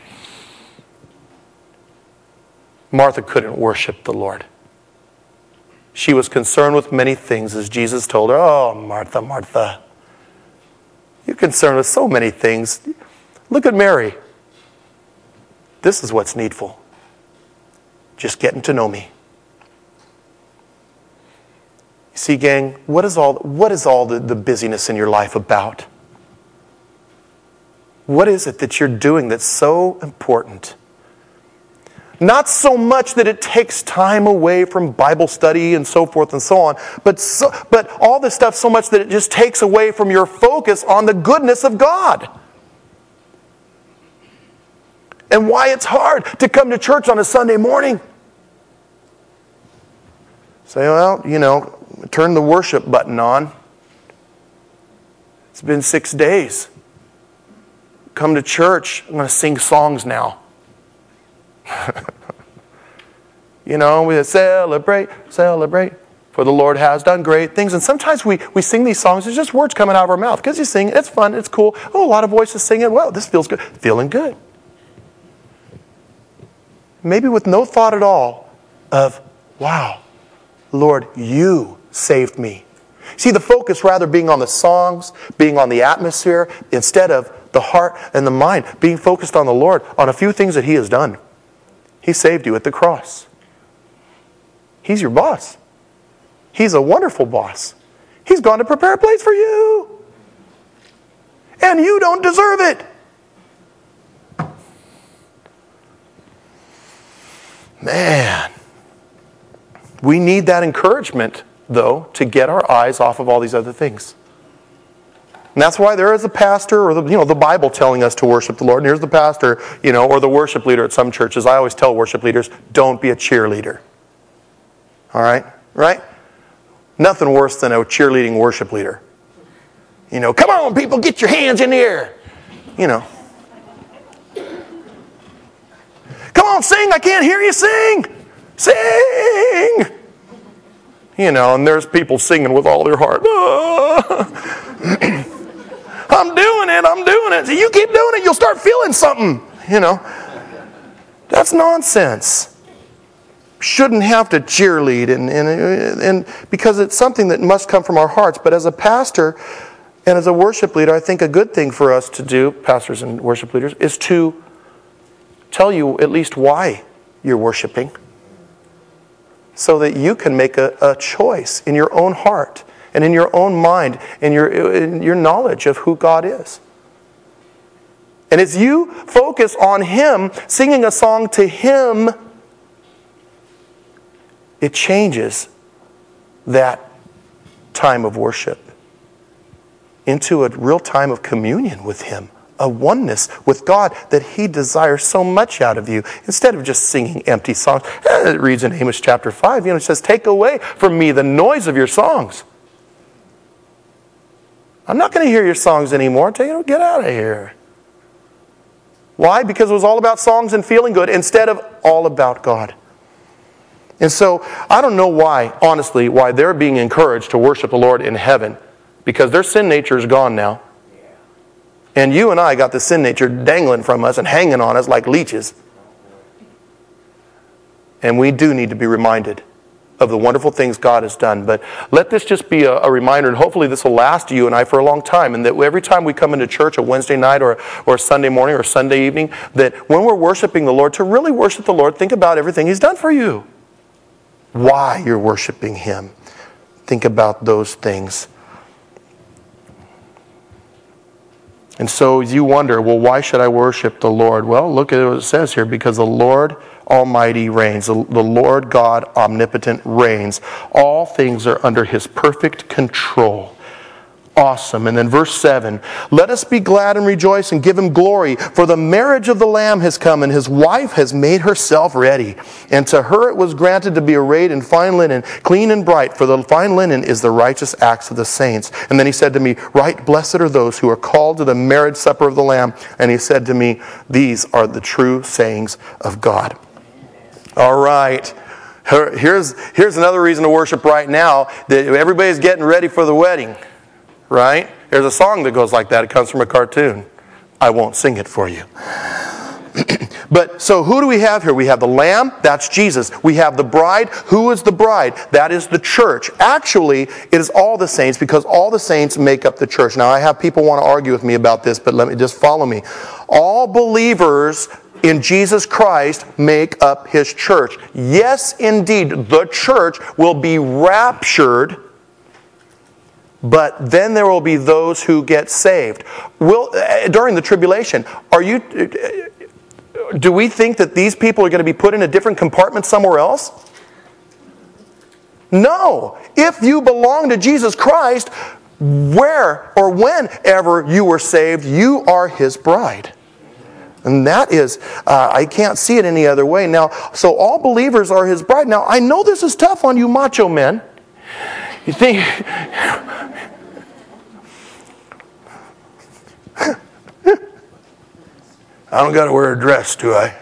Martha couldn't worship the Lord. She was concerned with many things, as Jesus told her, oh, Martha, Martha, you're concerned with so many things. Look at Mary. This is what's needful. Just getting to know me. You see, gang, what is all, what is all the, the busyness in your life about? What is it that you're doing that's so important? Not so much that it takes time away from Bible study and so forth and so on, but so, but all this stuff so much that it just takes away from your focus on the goodness of God. and why it's hard to come to church on a Sunday morning. Say, well, you know, turn the worship button on. It's been six days. Come to church. I'm going to sing songs now. You know, we celebrate, celebrate, for the Lord has done great things. And sometimes we, we sing these songs. There's just words coming out of our mouth. Because you sing it. It's fun. It's cool. Oh, a lot of voices singing. Well, this feels good. Feeling good. Maybe with no thought at all of, wow, Lord, you saved me. See, the focus rather being on the songs, being on the atmosphere, instead of the heart and the mind, being focused on the Lord, on a few things that He has done. He saved you at the cross. He's your boss. He's a wonderful boss. He's gone to prepare a place for you. And you don't deserve it. Man. We need that encouragement, though, to get our eyes off of all these other things. And that's why there is a pastor or the, you know, the Bible telling us to worship the Lord. And here's the pastor, you know, or the worship leader at some churches. I always tell worship leaders, don't be a cheerleader. All right? Right? Nothing worse than a cheerleading worship leader. You know, come on, people, get your hands in the air. You know. Come on, sing. I can't hear you sing. Sing. You know, and there's people singing with all their heart. I'm doing it. I'm doing it. So you keep doing it, you'll start feeling something. You know. That's nonsense. Shouldn't have to cheerlead and, and, and because it's something that must come from our hearts. But as a pastor and as a worship leader, I think a good thing for us to do, pastors and worship leaders, is to tell you at least why you're worshiping, so that you can make a, a choice in your own heart and in your own mind and your, in your knowledge of who God is. And as you focus on Him, singing a song to Him, it changes that time of worship into a real time of communion with Him, a oneness with God that He desires so much out of you. Instead of just singing empty songs. It reads in Amos chapter five, you know, it says, take away from me the noise of your songs. I'm not going to hear your songs anymore. Tell you, get out of here. Why? Because it was all about songs and feeling good instead of all about God. And so, I don't know why, honestly, why they're being encouraged to worship the Lord in heaven. Because their sin nature is gone now. And you and I got the sin nature dangling from us and hanging on us like leeches. And we do need to be reminded of the wonderful things God has done. But let this just be a, a reminder, and hopefully this will last you and I for a long time. And that every time we come into church, a Wednesday night or, or a Sunday morning or Sunday evening, that when we're worshiping the Lord, to really worship the Lord, think about everything He's done for you. Why you're worshiping Him. Think about those things. And so you wonder, well, why should I worship the Lord? Well, look at what it says here. Because the Lord Almighty reigns. The, the Lord God Omnipotent reigns. All things are under His perfect control. Awesome. And then verse seven. Let us be glad and rejoice and give Him glory. For the marriage of the Lamb has come, and His wife has made herself ready. And to her it was granted to be arrayed in fine linen, clean and bright. For the fine linen is the righteous acts of the saints. And then He said to me, right, blessed are those who are called to the marriage supper of the Lamb. And He said to me, these are the true sayings of God. All right. Here's, here's another reason to worship right now. That everybody's getting ready for the wedding. Right? There's a song that goes like that. It comes from a cartoon. I won't sing it for you. But so who do we have here? We have the Lamb. That's Jesus. We have the bride. Who is the bride? That is the church. Actually, it is all the saints because all the saints make up the church. Now, I have people want to argue with me about this, but let me just follow me. All believers in Jesus Christ make up His church. Yes, indeed, the church will be raptured. But then there will be those who get saved. Will, during the tribulation, are you? Do we think that these people are going to be put in a different compartment somewhere else? No. If you belong to Jesus Christ, where or whenever you were saved, you are His bride. And that is, uh, I can't see it any other way. Now, so all believers are his bride. Now, I know this is tough on you macho men. You think... I don't got to wear a dress, do I?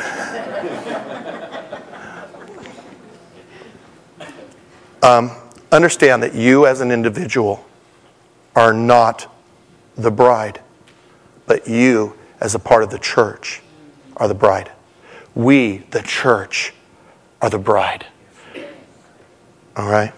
um, understand that you as an individual are not the bride, but you as a part of the church are the bride. We, the church, are the bride. All right?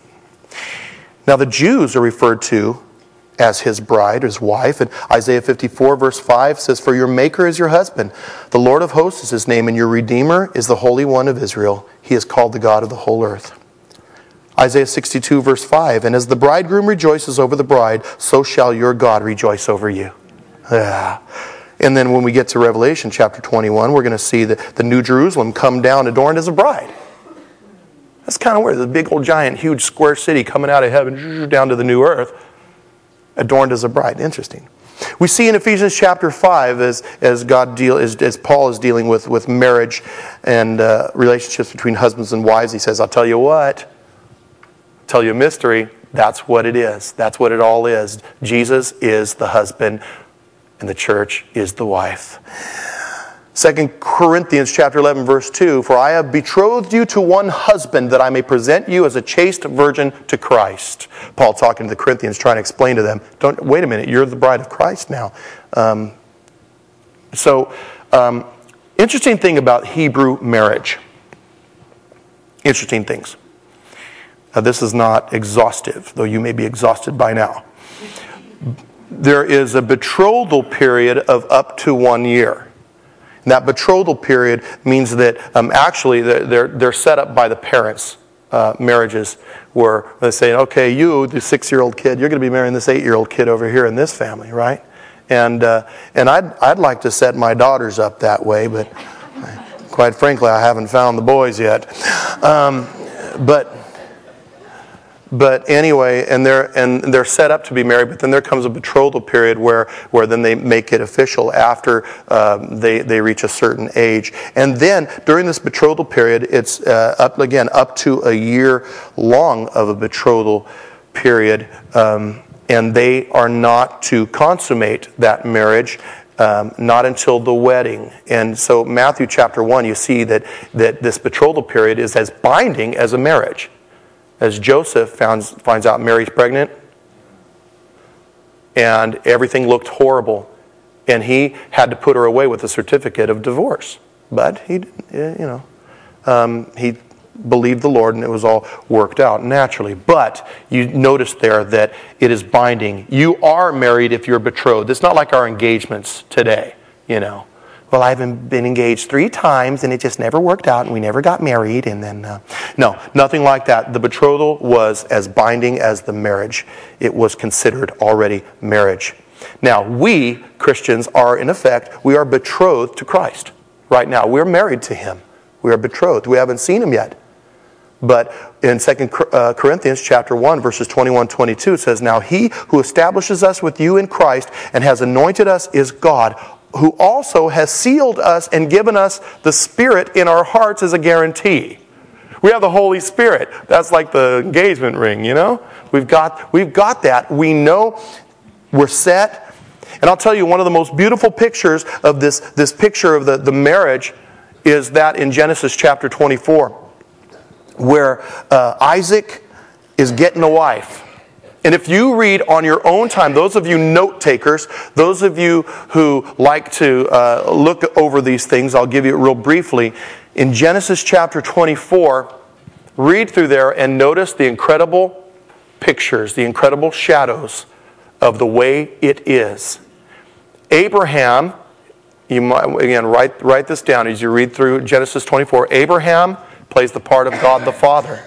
Now the Jews are referred to as his bride, his wife. And Isaiah fifty-four verse five says, "For your maker is your husband. The Lord of hosts is his name, and your Redeemer is the Holy One of Israel. He is called the God of the whole earth." Isaiah sixty-two verse five, "And as the bridegroom rejoices over the bride, so shall your God rejoice over you." Yeah. And then when we get to Revelation chapter twenty-one, we're going to see the, the New Jerusalem come down adorned as a bride. That's kind of weird. The big old giant, huge square city coming out of heaven down to the new earth, adorned as a bride. Interesting. We see in Ephesians chapter five, as as God deal as, as Paul is dealing with, with marriage and uh, relationships between husbands and wives, he says, "I'll tell you what, tell you a mystery. That's what it is. That's what it all is. Jesus is the husband, and the church is the wife." Second Corinthians chapter eleven verse two, "For I have betrothed you to one husband, that I may present you as a chaste virgin to Christ." Paul talking to the Corinthians, trying to explain to them, "Don't wait a minute, you're the bride of Christ now." Um, so, um, interesting thing about Hebrew marriage. Interesting things. Now, this is not exhaustive, though you may be exhausted by now. There is a betrothal period of up to one year. And that betrothal period means that um, actually they're, they're set up by the parents' uh, marriages, where they say, "Okay, you, the six-year-old kid, you're going to be marrying this eight-year-old kid over here in this family, right?" And uh, and I'd I'd like to set my daughters up that way, but quite frankly, I haven't found the boys yet. Um, but. But anyway, and they're and they're set up to be married, but then there comes a betrothal period where, where then they make it official after um, they they reach a certain age. And then during this betrothal period, it's uh, up again up to a year long of a betrothal period, um, and they are not to consummate that marriage Um, not until the wedding. And so Matthew chapter one, you see that that this betrothal period is as binding as a marriage. As Joseph finds, finds out Mary's pregnant, and everything looked horrible, and he had to put her away with a certificate of divorce. But he, you know, um, he believed the Lord, and it was all worked out naturally. But you notice there that it is binding. You are married if you're betrothed. It's not like our engagements today, you know. Well, I've been engaged three times, and it just never worked out, and we never got married. And then, uh, no, nothing like that. The betrothal was as binding as the marriage. It was considered already marriage. Now, we, Christians, are, in effect, we are betrothed to Christ. Right now, we're married to Him. We are betrothed. We haven't seen Him yet. But in Second Corinthians chapter one, verses twenty-one to twenty-two, it says, "Now He who establishes us with you in Christ and has anointed us is God, who also has sealed us and given us the Spirit in our hearts as a guarantee." We have the Holy Spirit. That's like the engagement ring, you know? We've got, we've got that. We know we're set. And I'll tell you, one of the most beautiful pictures of this, this picture of the, the marriage is that in Genesis chapter twenty-four, where uh, Isaac is getting a wife. And if you read on your own time, those of you note takers, those of you who like to uh, look over these things, I'll give you it real briefly. In Genesis chapter twenty-four, read through there and notice the incredible pictures, the incredible shadows of the way it is. Abraham, you might, again, write, write this down as you read through Genesis twenty-four. Abraham plays the part of God the Father.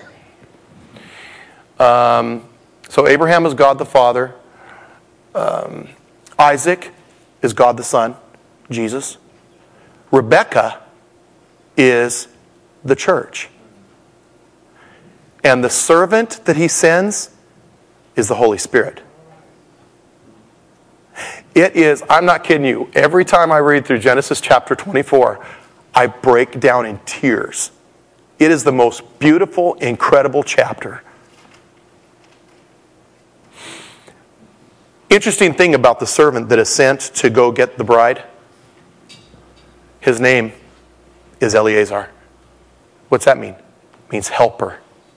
Um... So Abraham is God the Father. Um, Isaac is God the Son, Jesus. Rebekah is the church. And the servant that he sends is the Holy Spirit. It is, I'm not kidding you, every time I read through Genesis chapter twenty-four, I break down in tears. It is the most beautiful, incredible chapter. Interesting thing about the servant that is sent to go get the bride. His name is Eleazar. What's that mean? It means helper.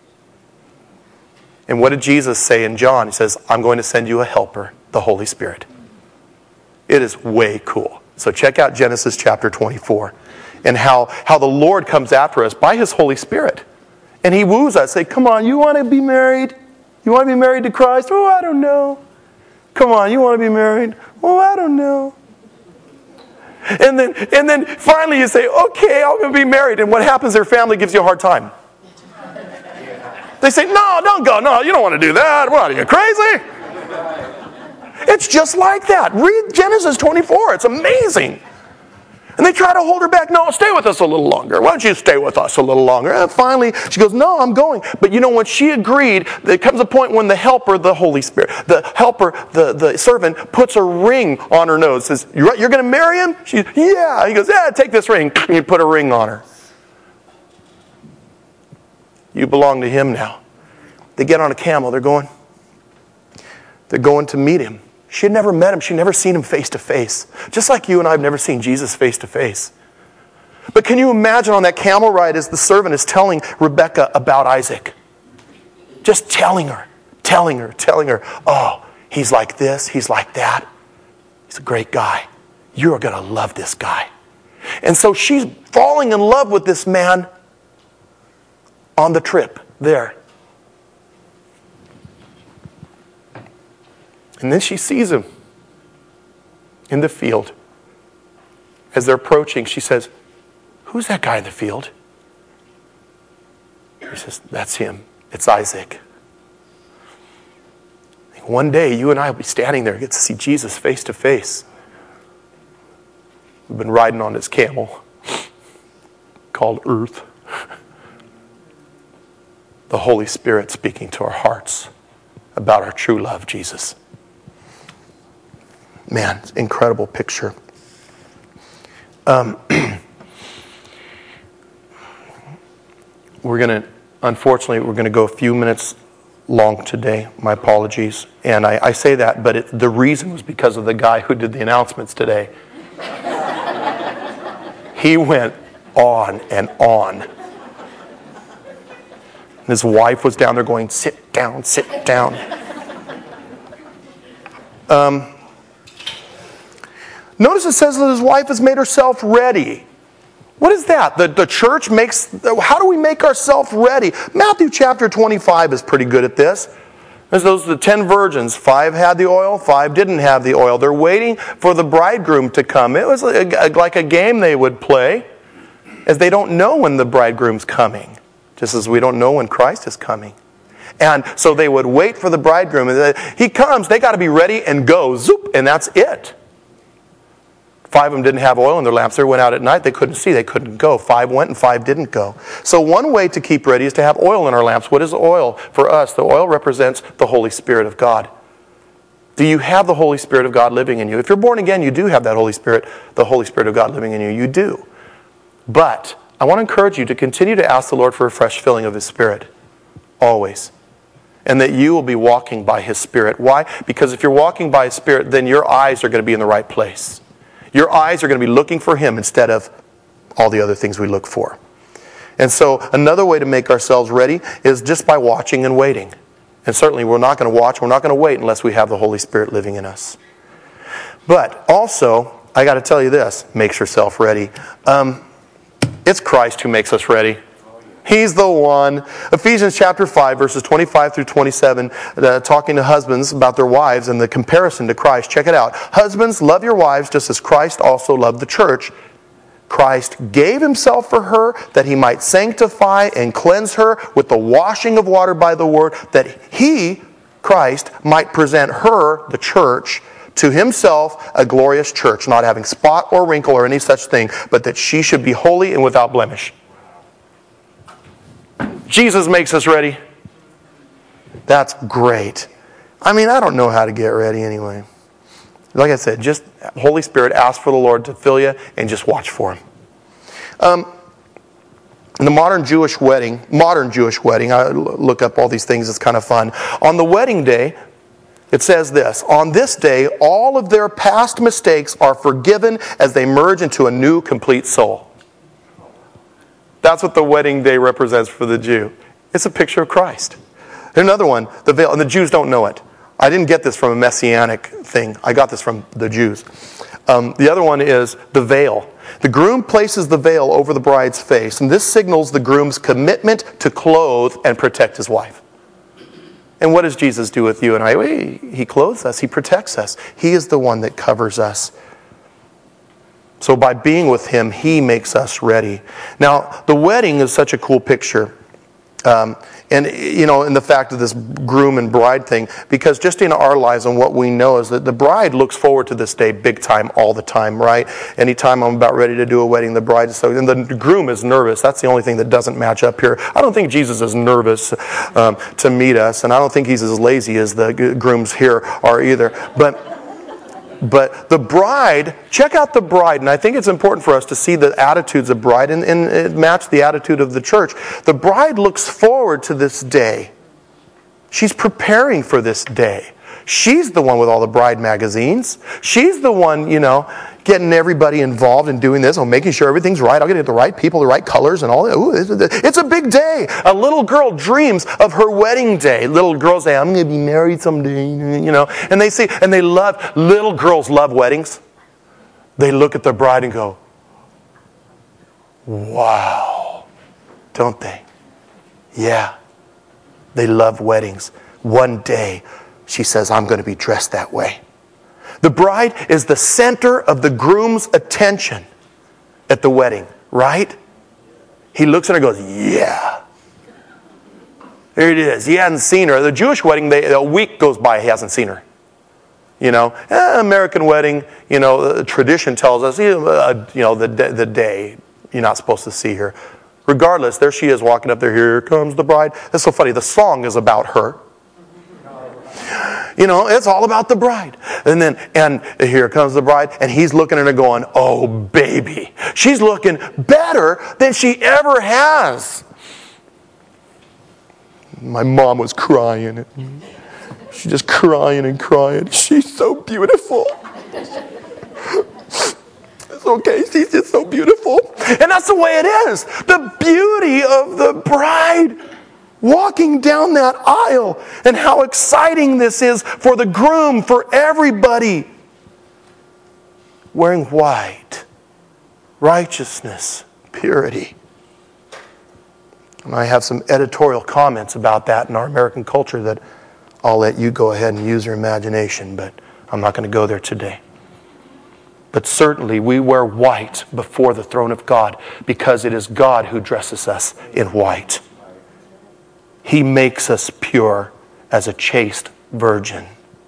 And what did Jesus say in John? He says, I'm going to send you a helper, the Holy Spirit. It is way cool. So check out Genesis chapter twenty-four and how, how the Lord comes after us by His Holy Spirit. And He woos us. Say, come on, you want to be married? You want to be married to Christ? Oh, I don't know. Come on, you want to be married? Oh, I don't know. And then, and then finally you say, okay, I'm going to be married. And what happens? Their family gives you a hard time. They say, no, don't go. No, you don't want to do that. What, are you crazy? It's just like that. Read Genesis twenty-four. It's amazing. And they try to hold her back. No, stay with us a little longer. Why don't you stay with us a little longer? And finally, she goes, no, I'm going. But you know, when she agreed, there comes a point when the helper, the Holy Spirit, the helper, the, the servant, puts a ring on her nose. Says, you're, you're going to marry him? She, yeah. He goes, yeah, take this ring. And you put a ring on her. You belong to him now. They get on a camel. They're going. They're going to meet him. She had never met him. She'd never seen him face to face. Just like you and I have never seen Jesus face to face. But can you imagine on that camel ride as the servant is telling Rebekah about Isaac? Just telling her, telling her, telling her, oh, he's like this, he's like that. He's a great guy. You're going to love this guy. And so she's falling in love with this man on the trip there. And then she sees him in the field. As they're approaching, she says, who's that guy in the field? He says, that's him. It's Isaac. One day, you and I will be standing there and get to see Jesus face to face. We've been riding on his camel called Earth. The Holy Spirit speaking to our hearts about our true love, Jesus. Man, it's an incredible picture. Um, we're going to, unfortunately, we're going to go a few minutes long today. My apologies. And I, I say that, but it, the reason was because of the guy who did the announcements today. He went on and on. His wife was down there going, sit down, sit down. Um... Notice it says that his wife has made herself ready. What is that? The, the church makes, how do we make ourselves ready? Matthew chapter twenty-five is pretty good at this. There's those the ten virgins. Five had the oil, five didn't have the oil. They're waiting for the bridegroom to come. It was like a game they would play, as they don't know when the bridegroom's coming, just as we don't know when Christ is coming. And so they would wait for the bridegroom. And he comes, they got to be ready and go, zoop, and that's it. Five of them didn't have oil in their lamps. They went out at night. They couldn't see. They couldn't go. Five went and five didn't go. So one way to keep ready is to have oil in our lamps. What is oil for us? The oil represents the Holy Spirit of God. Do you have the Holy Spirit of God living in you? If you're born again, you do have that Holy Spirit, the Holy Spirit of God living in you. You do. But I want to encourage you to continue to ask the Lord for a fresh filling of His Spirit. Always. And that you will be walking by His Spirit. Why? Because if you're walking by His Spirit, then your eyes are going to be in the right place. Your eyes are going to be looking for Him instead of all the other things we look for. And so another way to make ourselves ready is just by watching and waiting. And certainly we're not going to watch, we're not going to wait unless we have the Holy Spirit living in us. But also, I got to tell you this, makes yourself ready. Um, it's Christ who makes us ready. He's the one. Ephesians chapter five, verses twenty-five through twenty-seven, uh, talking to husbands about their wives and the comparison to Christ. Check it out. Husbands, love your wives just as Christ also loved the church. Christ gave Himself for her that He might sanctify and cleanse her with the washing of water by the word, that He, Christ, might present her, the church, to Himself a glorious church, not having spot or wrinkle or any such thing, but that she should be holy and without blemish. Jesus makes us ready. That's great. I mean, I don't know how to get ready anyway. Like I said, just Holy Spirit, ask for the Lord to fill you and just watch for Him. Um, in the modern Jewish wedding, modern Jewish wedding, I look up all these things, it's kind of fun. On the wedding day, it says this, on this day, all of their past mistakes are forgiven as they merge into a new, complete soul. That's what the wedding day represents for the Jew. It's a picture of Christ. Another one, the veil, and the Jews don't know it. I didn't get this from a messianic thing. I got this from the Jews. Um, the other one is the veil. The groom places the veil over the bride's face, and this signals the groom's commitment to clothe and protect his wife. And what does Jesus do with you and I? He clothes us. He protects us. He is the one that covers us. So by being with Him, He makes us ready. Now, the wedding is such a cool picture. Um, and, you know, in the fact of this groom and bride thing, because just in our lives and what we know is that the bride looks forward to this day big time all the time, right? Anytime I'm about ready to do a wedding, the bride is so, and the groom is nervous. That's the only thing that doesn't match up here. I don't think Jesus is nervous um, to meet us, and I don't think He's as lazy as the grooms here are either. But... But the bride, check out the bride, and I think it's important for us to see the attitudes of bride and, and it match the attitude of the church. The bride looks forward to this day. She's preparing for this day. She's the one with all the bride magazines. She's the one, you know, getting everybody involved in doing this, or making sure everything's right. I'm going to get the right people, the right colors, and all that. Ooh, it's a big day. A little girl dreams of her wedding day. Little girls say, I'm going to be married someday, you know. And they say, and they love, little girls love weddings. They look at the bride and go, wow, don't they? Yeah, they love weddings. One day, she says, I'm going to be dressed that way. The bride is the center of the groom's attention at the wedding, right? He looks at her and goes, yeah. There it is. He hadn't seen her. The Jewish wedding, they, a week goes by, he hasn't seen her. You know, eh, American wedding, you know, tradition tells us, you know, the, the day you're not supposed to see her. Regardless, there she is walking up there. Here comes the bride. That's so funny. The song is about her. You know, it's all about the bride. And then, and here comes the bride, and he's looking at her going, oh, baby. She's looking better than she ever has. My mom was crying. She's just crying and crying. She's so beautiful. It's okay, she's just so beautiful. And that's the way it is. The beauty of the bride walking down that aisle, and how exciting this is for the groom, for everybody. Wearing white, righteousness, purity. And I have some editorial comments about that in our American culture that I'll let you go ahead and use your imagination, but I'm not going to go there today. But certainly we wear white before the throne of God because it is God who dresses us in white. He makes us pure as a chaste virgin.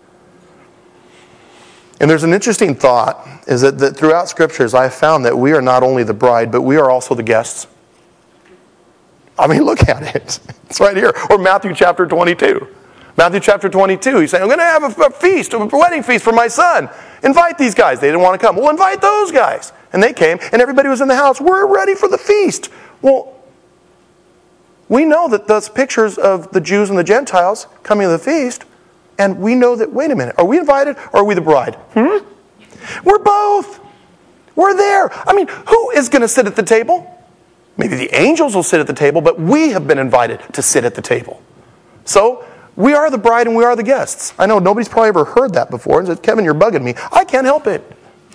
And there's an interesting thought, is that, that throughout Scriptures I have found that we are not only the bride, but we are also the guests. I mean, look at it. It's right here. Or Matthew chapter twenty-two. Matthew chapter twenty-two, he's saying, I'm going to have a, a feast, a wedding feast for my son. Invite these guys. They didn't want to come. Well, invite those guys. And they came, and everybody was in the house. We're ready for the feast. Well, we know that those pictures of the Jews and the Gentiles coming to the feast, and we know that, wait a minute, are we invited or are we the bride? Hmm? We're both. We're there. I mean, who is going to sit at the table? Maybe the angels will sit at the table, but we have been invited to sit at the table. So, we are the bride and we are the guests. I know nobody's probably ever heard that before and said, Kevin, you're bugging me. I can't help it.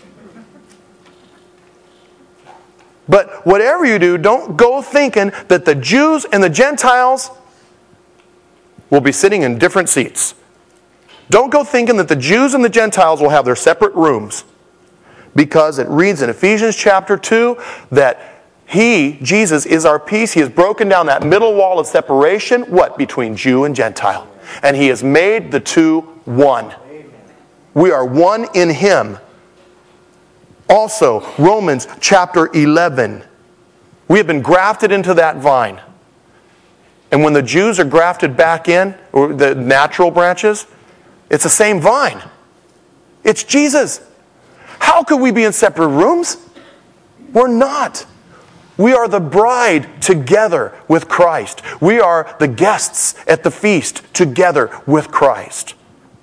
But whatever you do, don't go thinking that the Jews and the Gentiles will be sitting in different seats. Don't go thinking that the Jews and the Gentiles will have their separate rooms. Because it reads in Ephesians chapter two that He, Jesus, is our peace. He has broken down that middle wall of separation, what? Between Jew and Gentile. And He has made the two one. We are one in Him. Also, Romans chapter eleven. We have been grafted into that vine. And when the Jews are grafted back in, or the natural branches, it's the same vine. It's Jesus. How could we be in separate rooms? We're not. We are the bride together with Christ. We are the guests at the feast together with Christ.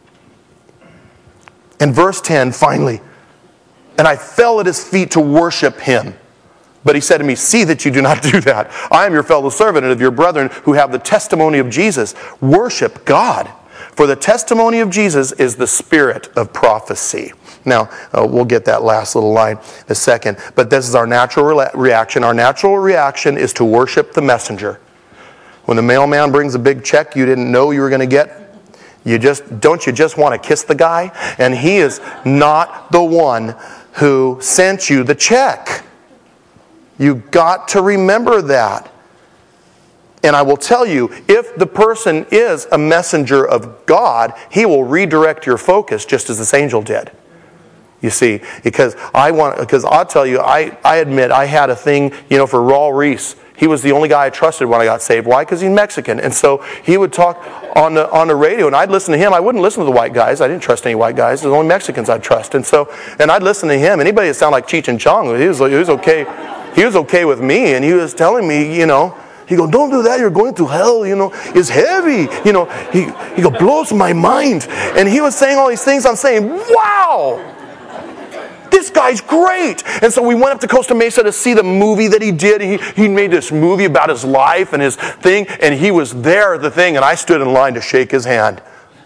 And verse ten, finally, and I fell at his feet to worship him. But he said to me, see that you do not do that. I am your fellow servant and of your brethren who have the testimony of Jesus. Worship God. For the testimony of Jesus is the spirit of prophecy. Now, uh, we'll get that last little line in a second. But this is our natural re- reaction. Our natural reaction is to worship the messenger. When the mailman brings a big check you didn't know you were going to get, you just don't you just want to kiss the guy? And he is not the one who sent you the check. You got to remember that. And I will tell you, if the person is a messenger of God, he will redirect your focus just as this angel did. You see, because I want, because I'll tell you, I, I admit I had a thing, you know, for Raul Reese. He was the only guy I trusted when I got saved. Why? Because he's Mexican. And so he would talk on the on the radio, and I'd listen to him. I wouldn't listen to the white guys. I didn't trust any white guys. It was only Mexicans I'd trust. And so, and I'd listen to him. Anybody that sounded like Cheech and Chong, he was, he was okay. He was okay with me, and he was telling me, you know, he go, don't do that, you're going to hell, you know, it's heavy, you know, he, he go, blows my mind. And he was saying all these things, I'm saying, wow, this guy's great. And so we went up to Costa Mesa to see the movie that he did. He, he made this movie about his life and his thing, and he was there at the thing, and I stood in line to shake his hand.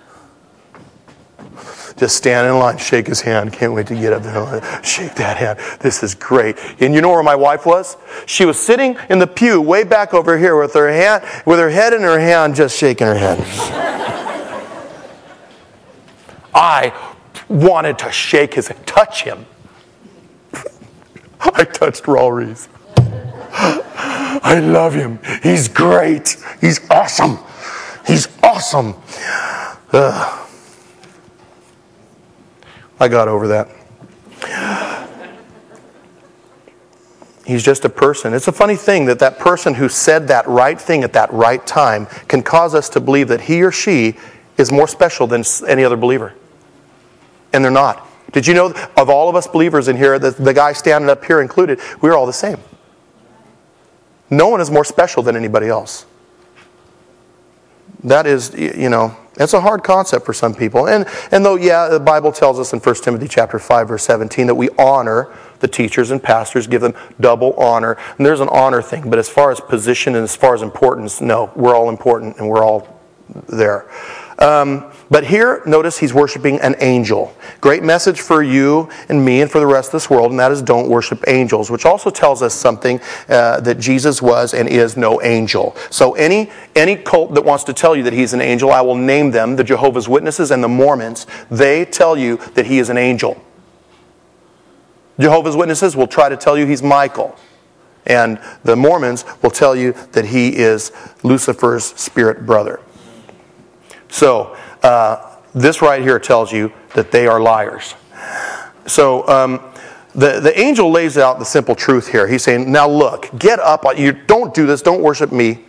Just stand in line, shake his hand. Can't wait to get up there and shake that hand. This is great. And you know where my wife was? She was sitting in the pew way back over here with her hand, with her head in her hand, just shaking her head. I wanted to shake his hand, touch him. I touched Raul Reese. I love him. He's great. He's awesome. He's awesome. Ugh. I got over that. He's just a person. It's a funny thing that that person who said that right thing at that right time can cause us to believe that he or she is more special than any other believer. And they're not. Did you know, of all of us believers in here, the, the guy standing up here included, we're all the same. No one is more special than anybody else. That is, you know, that's a hard concept for some people. And and though, yeah, the Bible tells us in First Timothy chapter five, verse seventeen, that we honor the teachers and pastors, give them double honor. And there's an honor thing. But as far as position and as far as importance, no, we're all important and we're all there. Um, but here, notice he's worshiping an angel. Great message for you and me and for the rest of this world, and that is don't worship angels, which also tells us something uh, that Jesus was and is no angel. So any any cult that wants to tell you that he's an angel, I will name them, the Jehovah's Witnesses and the Mormons. They tell you that he is an angel. Jehovah's Witnesses will try to tell you he's Michael. And the Mormons will tell you that he is Lucifer's spirit brother. So, uh, this right here tells you that they are liars. So, um, the, the angel lays out the simple truth here. He's saying, now look, get up. You don't do this. Don't worship me.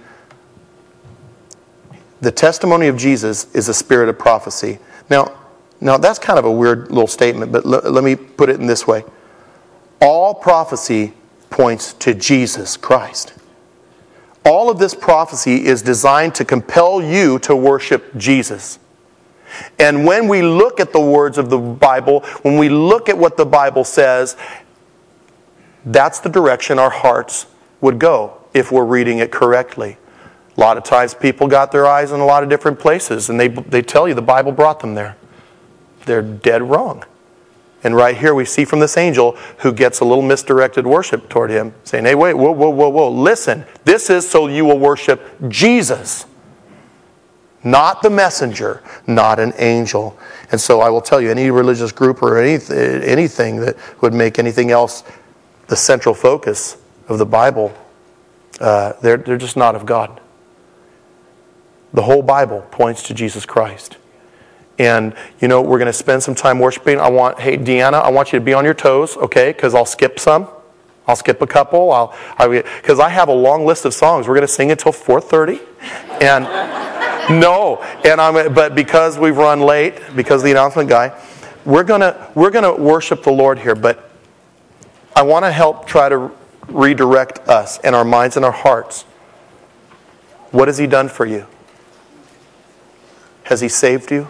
The testimony of Jesus is a spirit of prophecy. Now, now that's kind of a weird little statement, but l- let me put it in this way. All prophecy points to Jesus Christ. All of this prophecy is designed to compel you to worship Jesus. And when we look at the words of the Bible, when we look at what the Bible says, that's the direction our hearts would go if we're reading it correctly. A lot of times people got their eyes in a lot of different places, and they, they tell you the Bible brought them there. They're dead wrong. And right here we see from this angel who gets a little misdirected worship toward him, saying, hey, wait, whoa, whoa, whoa, whoa, listen. This is so you will worship Jesus, not the messenger, not an angel. And so I will tell you, any religious group or any, anything that would make anything else the central focus of the Bible, uh, they're, they're just not of God. The whole Bible points to Jesus Christ. And, you know, we're going to spend some time worshiping. I want, hey, Deanna, I want you to be on your toes, okay? Because I'll skip some. I'll skip a couple. I'll, because I, I have a long list of songs. We're going to sing until four thirty. And, no. And I'm, but because we've run late, because of the announcement guy, we're gonna we're gonna worship the Lord here, but I want to help try to redirect us and our minds and our hearts. What has He done for you? Has He saved you?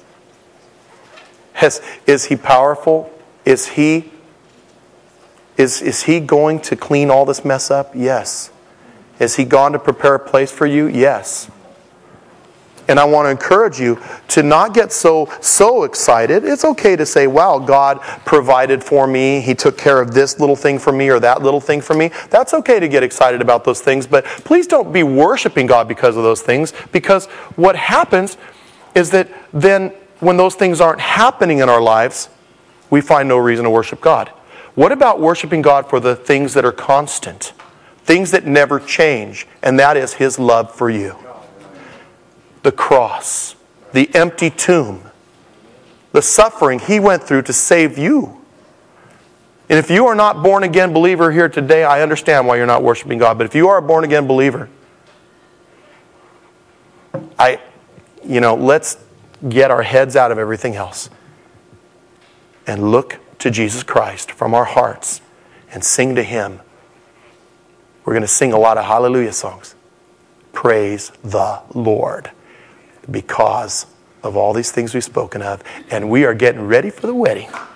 Has, is He powerful? Is He is, is He going to clean all this mess up? Yes. Has He gone to prepare a place for you? Yes. And I want to encourage you to not get so so excited. It's okay to say, wow, God provided for me. He took care of this little thing for me or that little thing for me. That's okay to get excited about those things. But please don't be worshiping God because of those things. Because what happens is that then when those things aren't happening in our lives, we find no reason to worship God. What about worshiping God for the things that are constant? Things that never change. And that is His love for you. The cross, the empty tomb, the suffering He went through to save you. And if you are not born again believer here today, I understand why you're not worshiping God. But if you are a born again believer, I, you know, let's get our heads out of everything else and look to Jesus Christ from our hearts and sing to Him. We're going to sing a lot of hallelujah songs. Praise the Lord. Because of all these things we've spoken of. And we are getting ready for the wedding.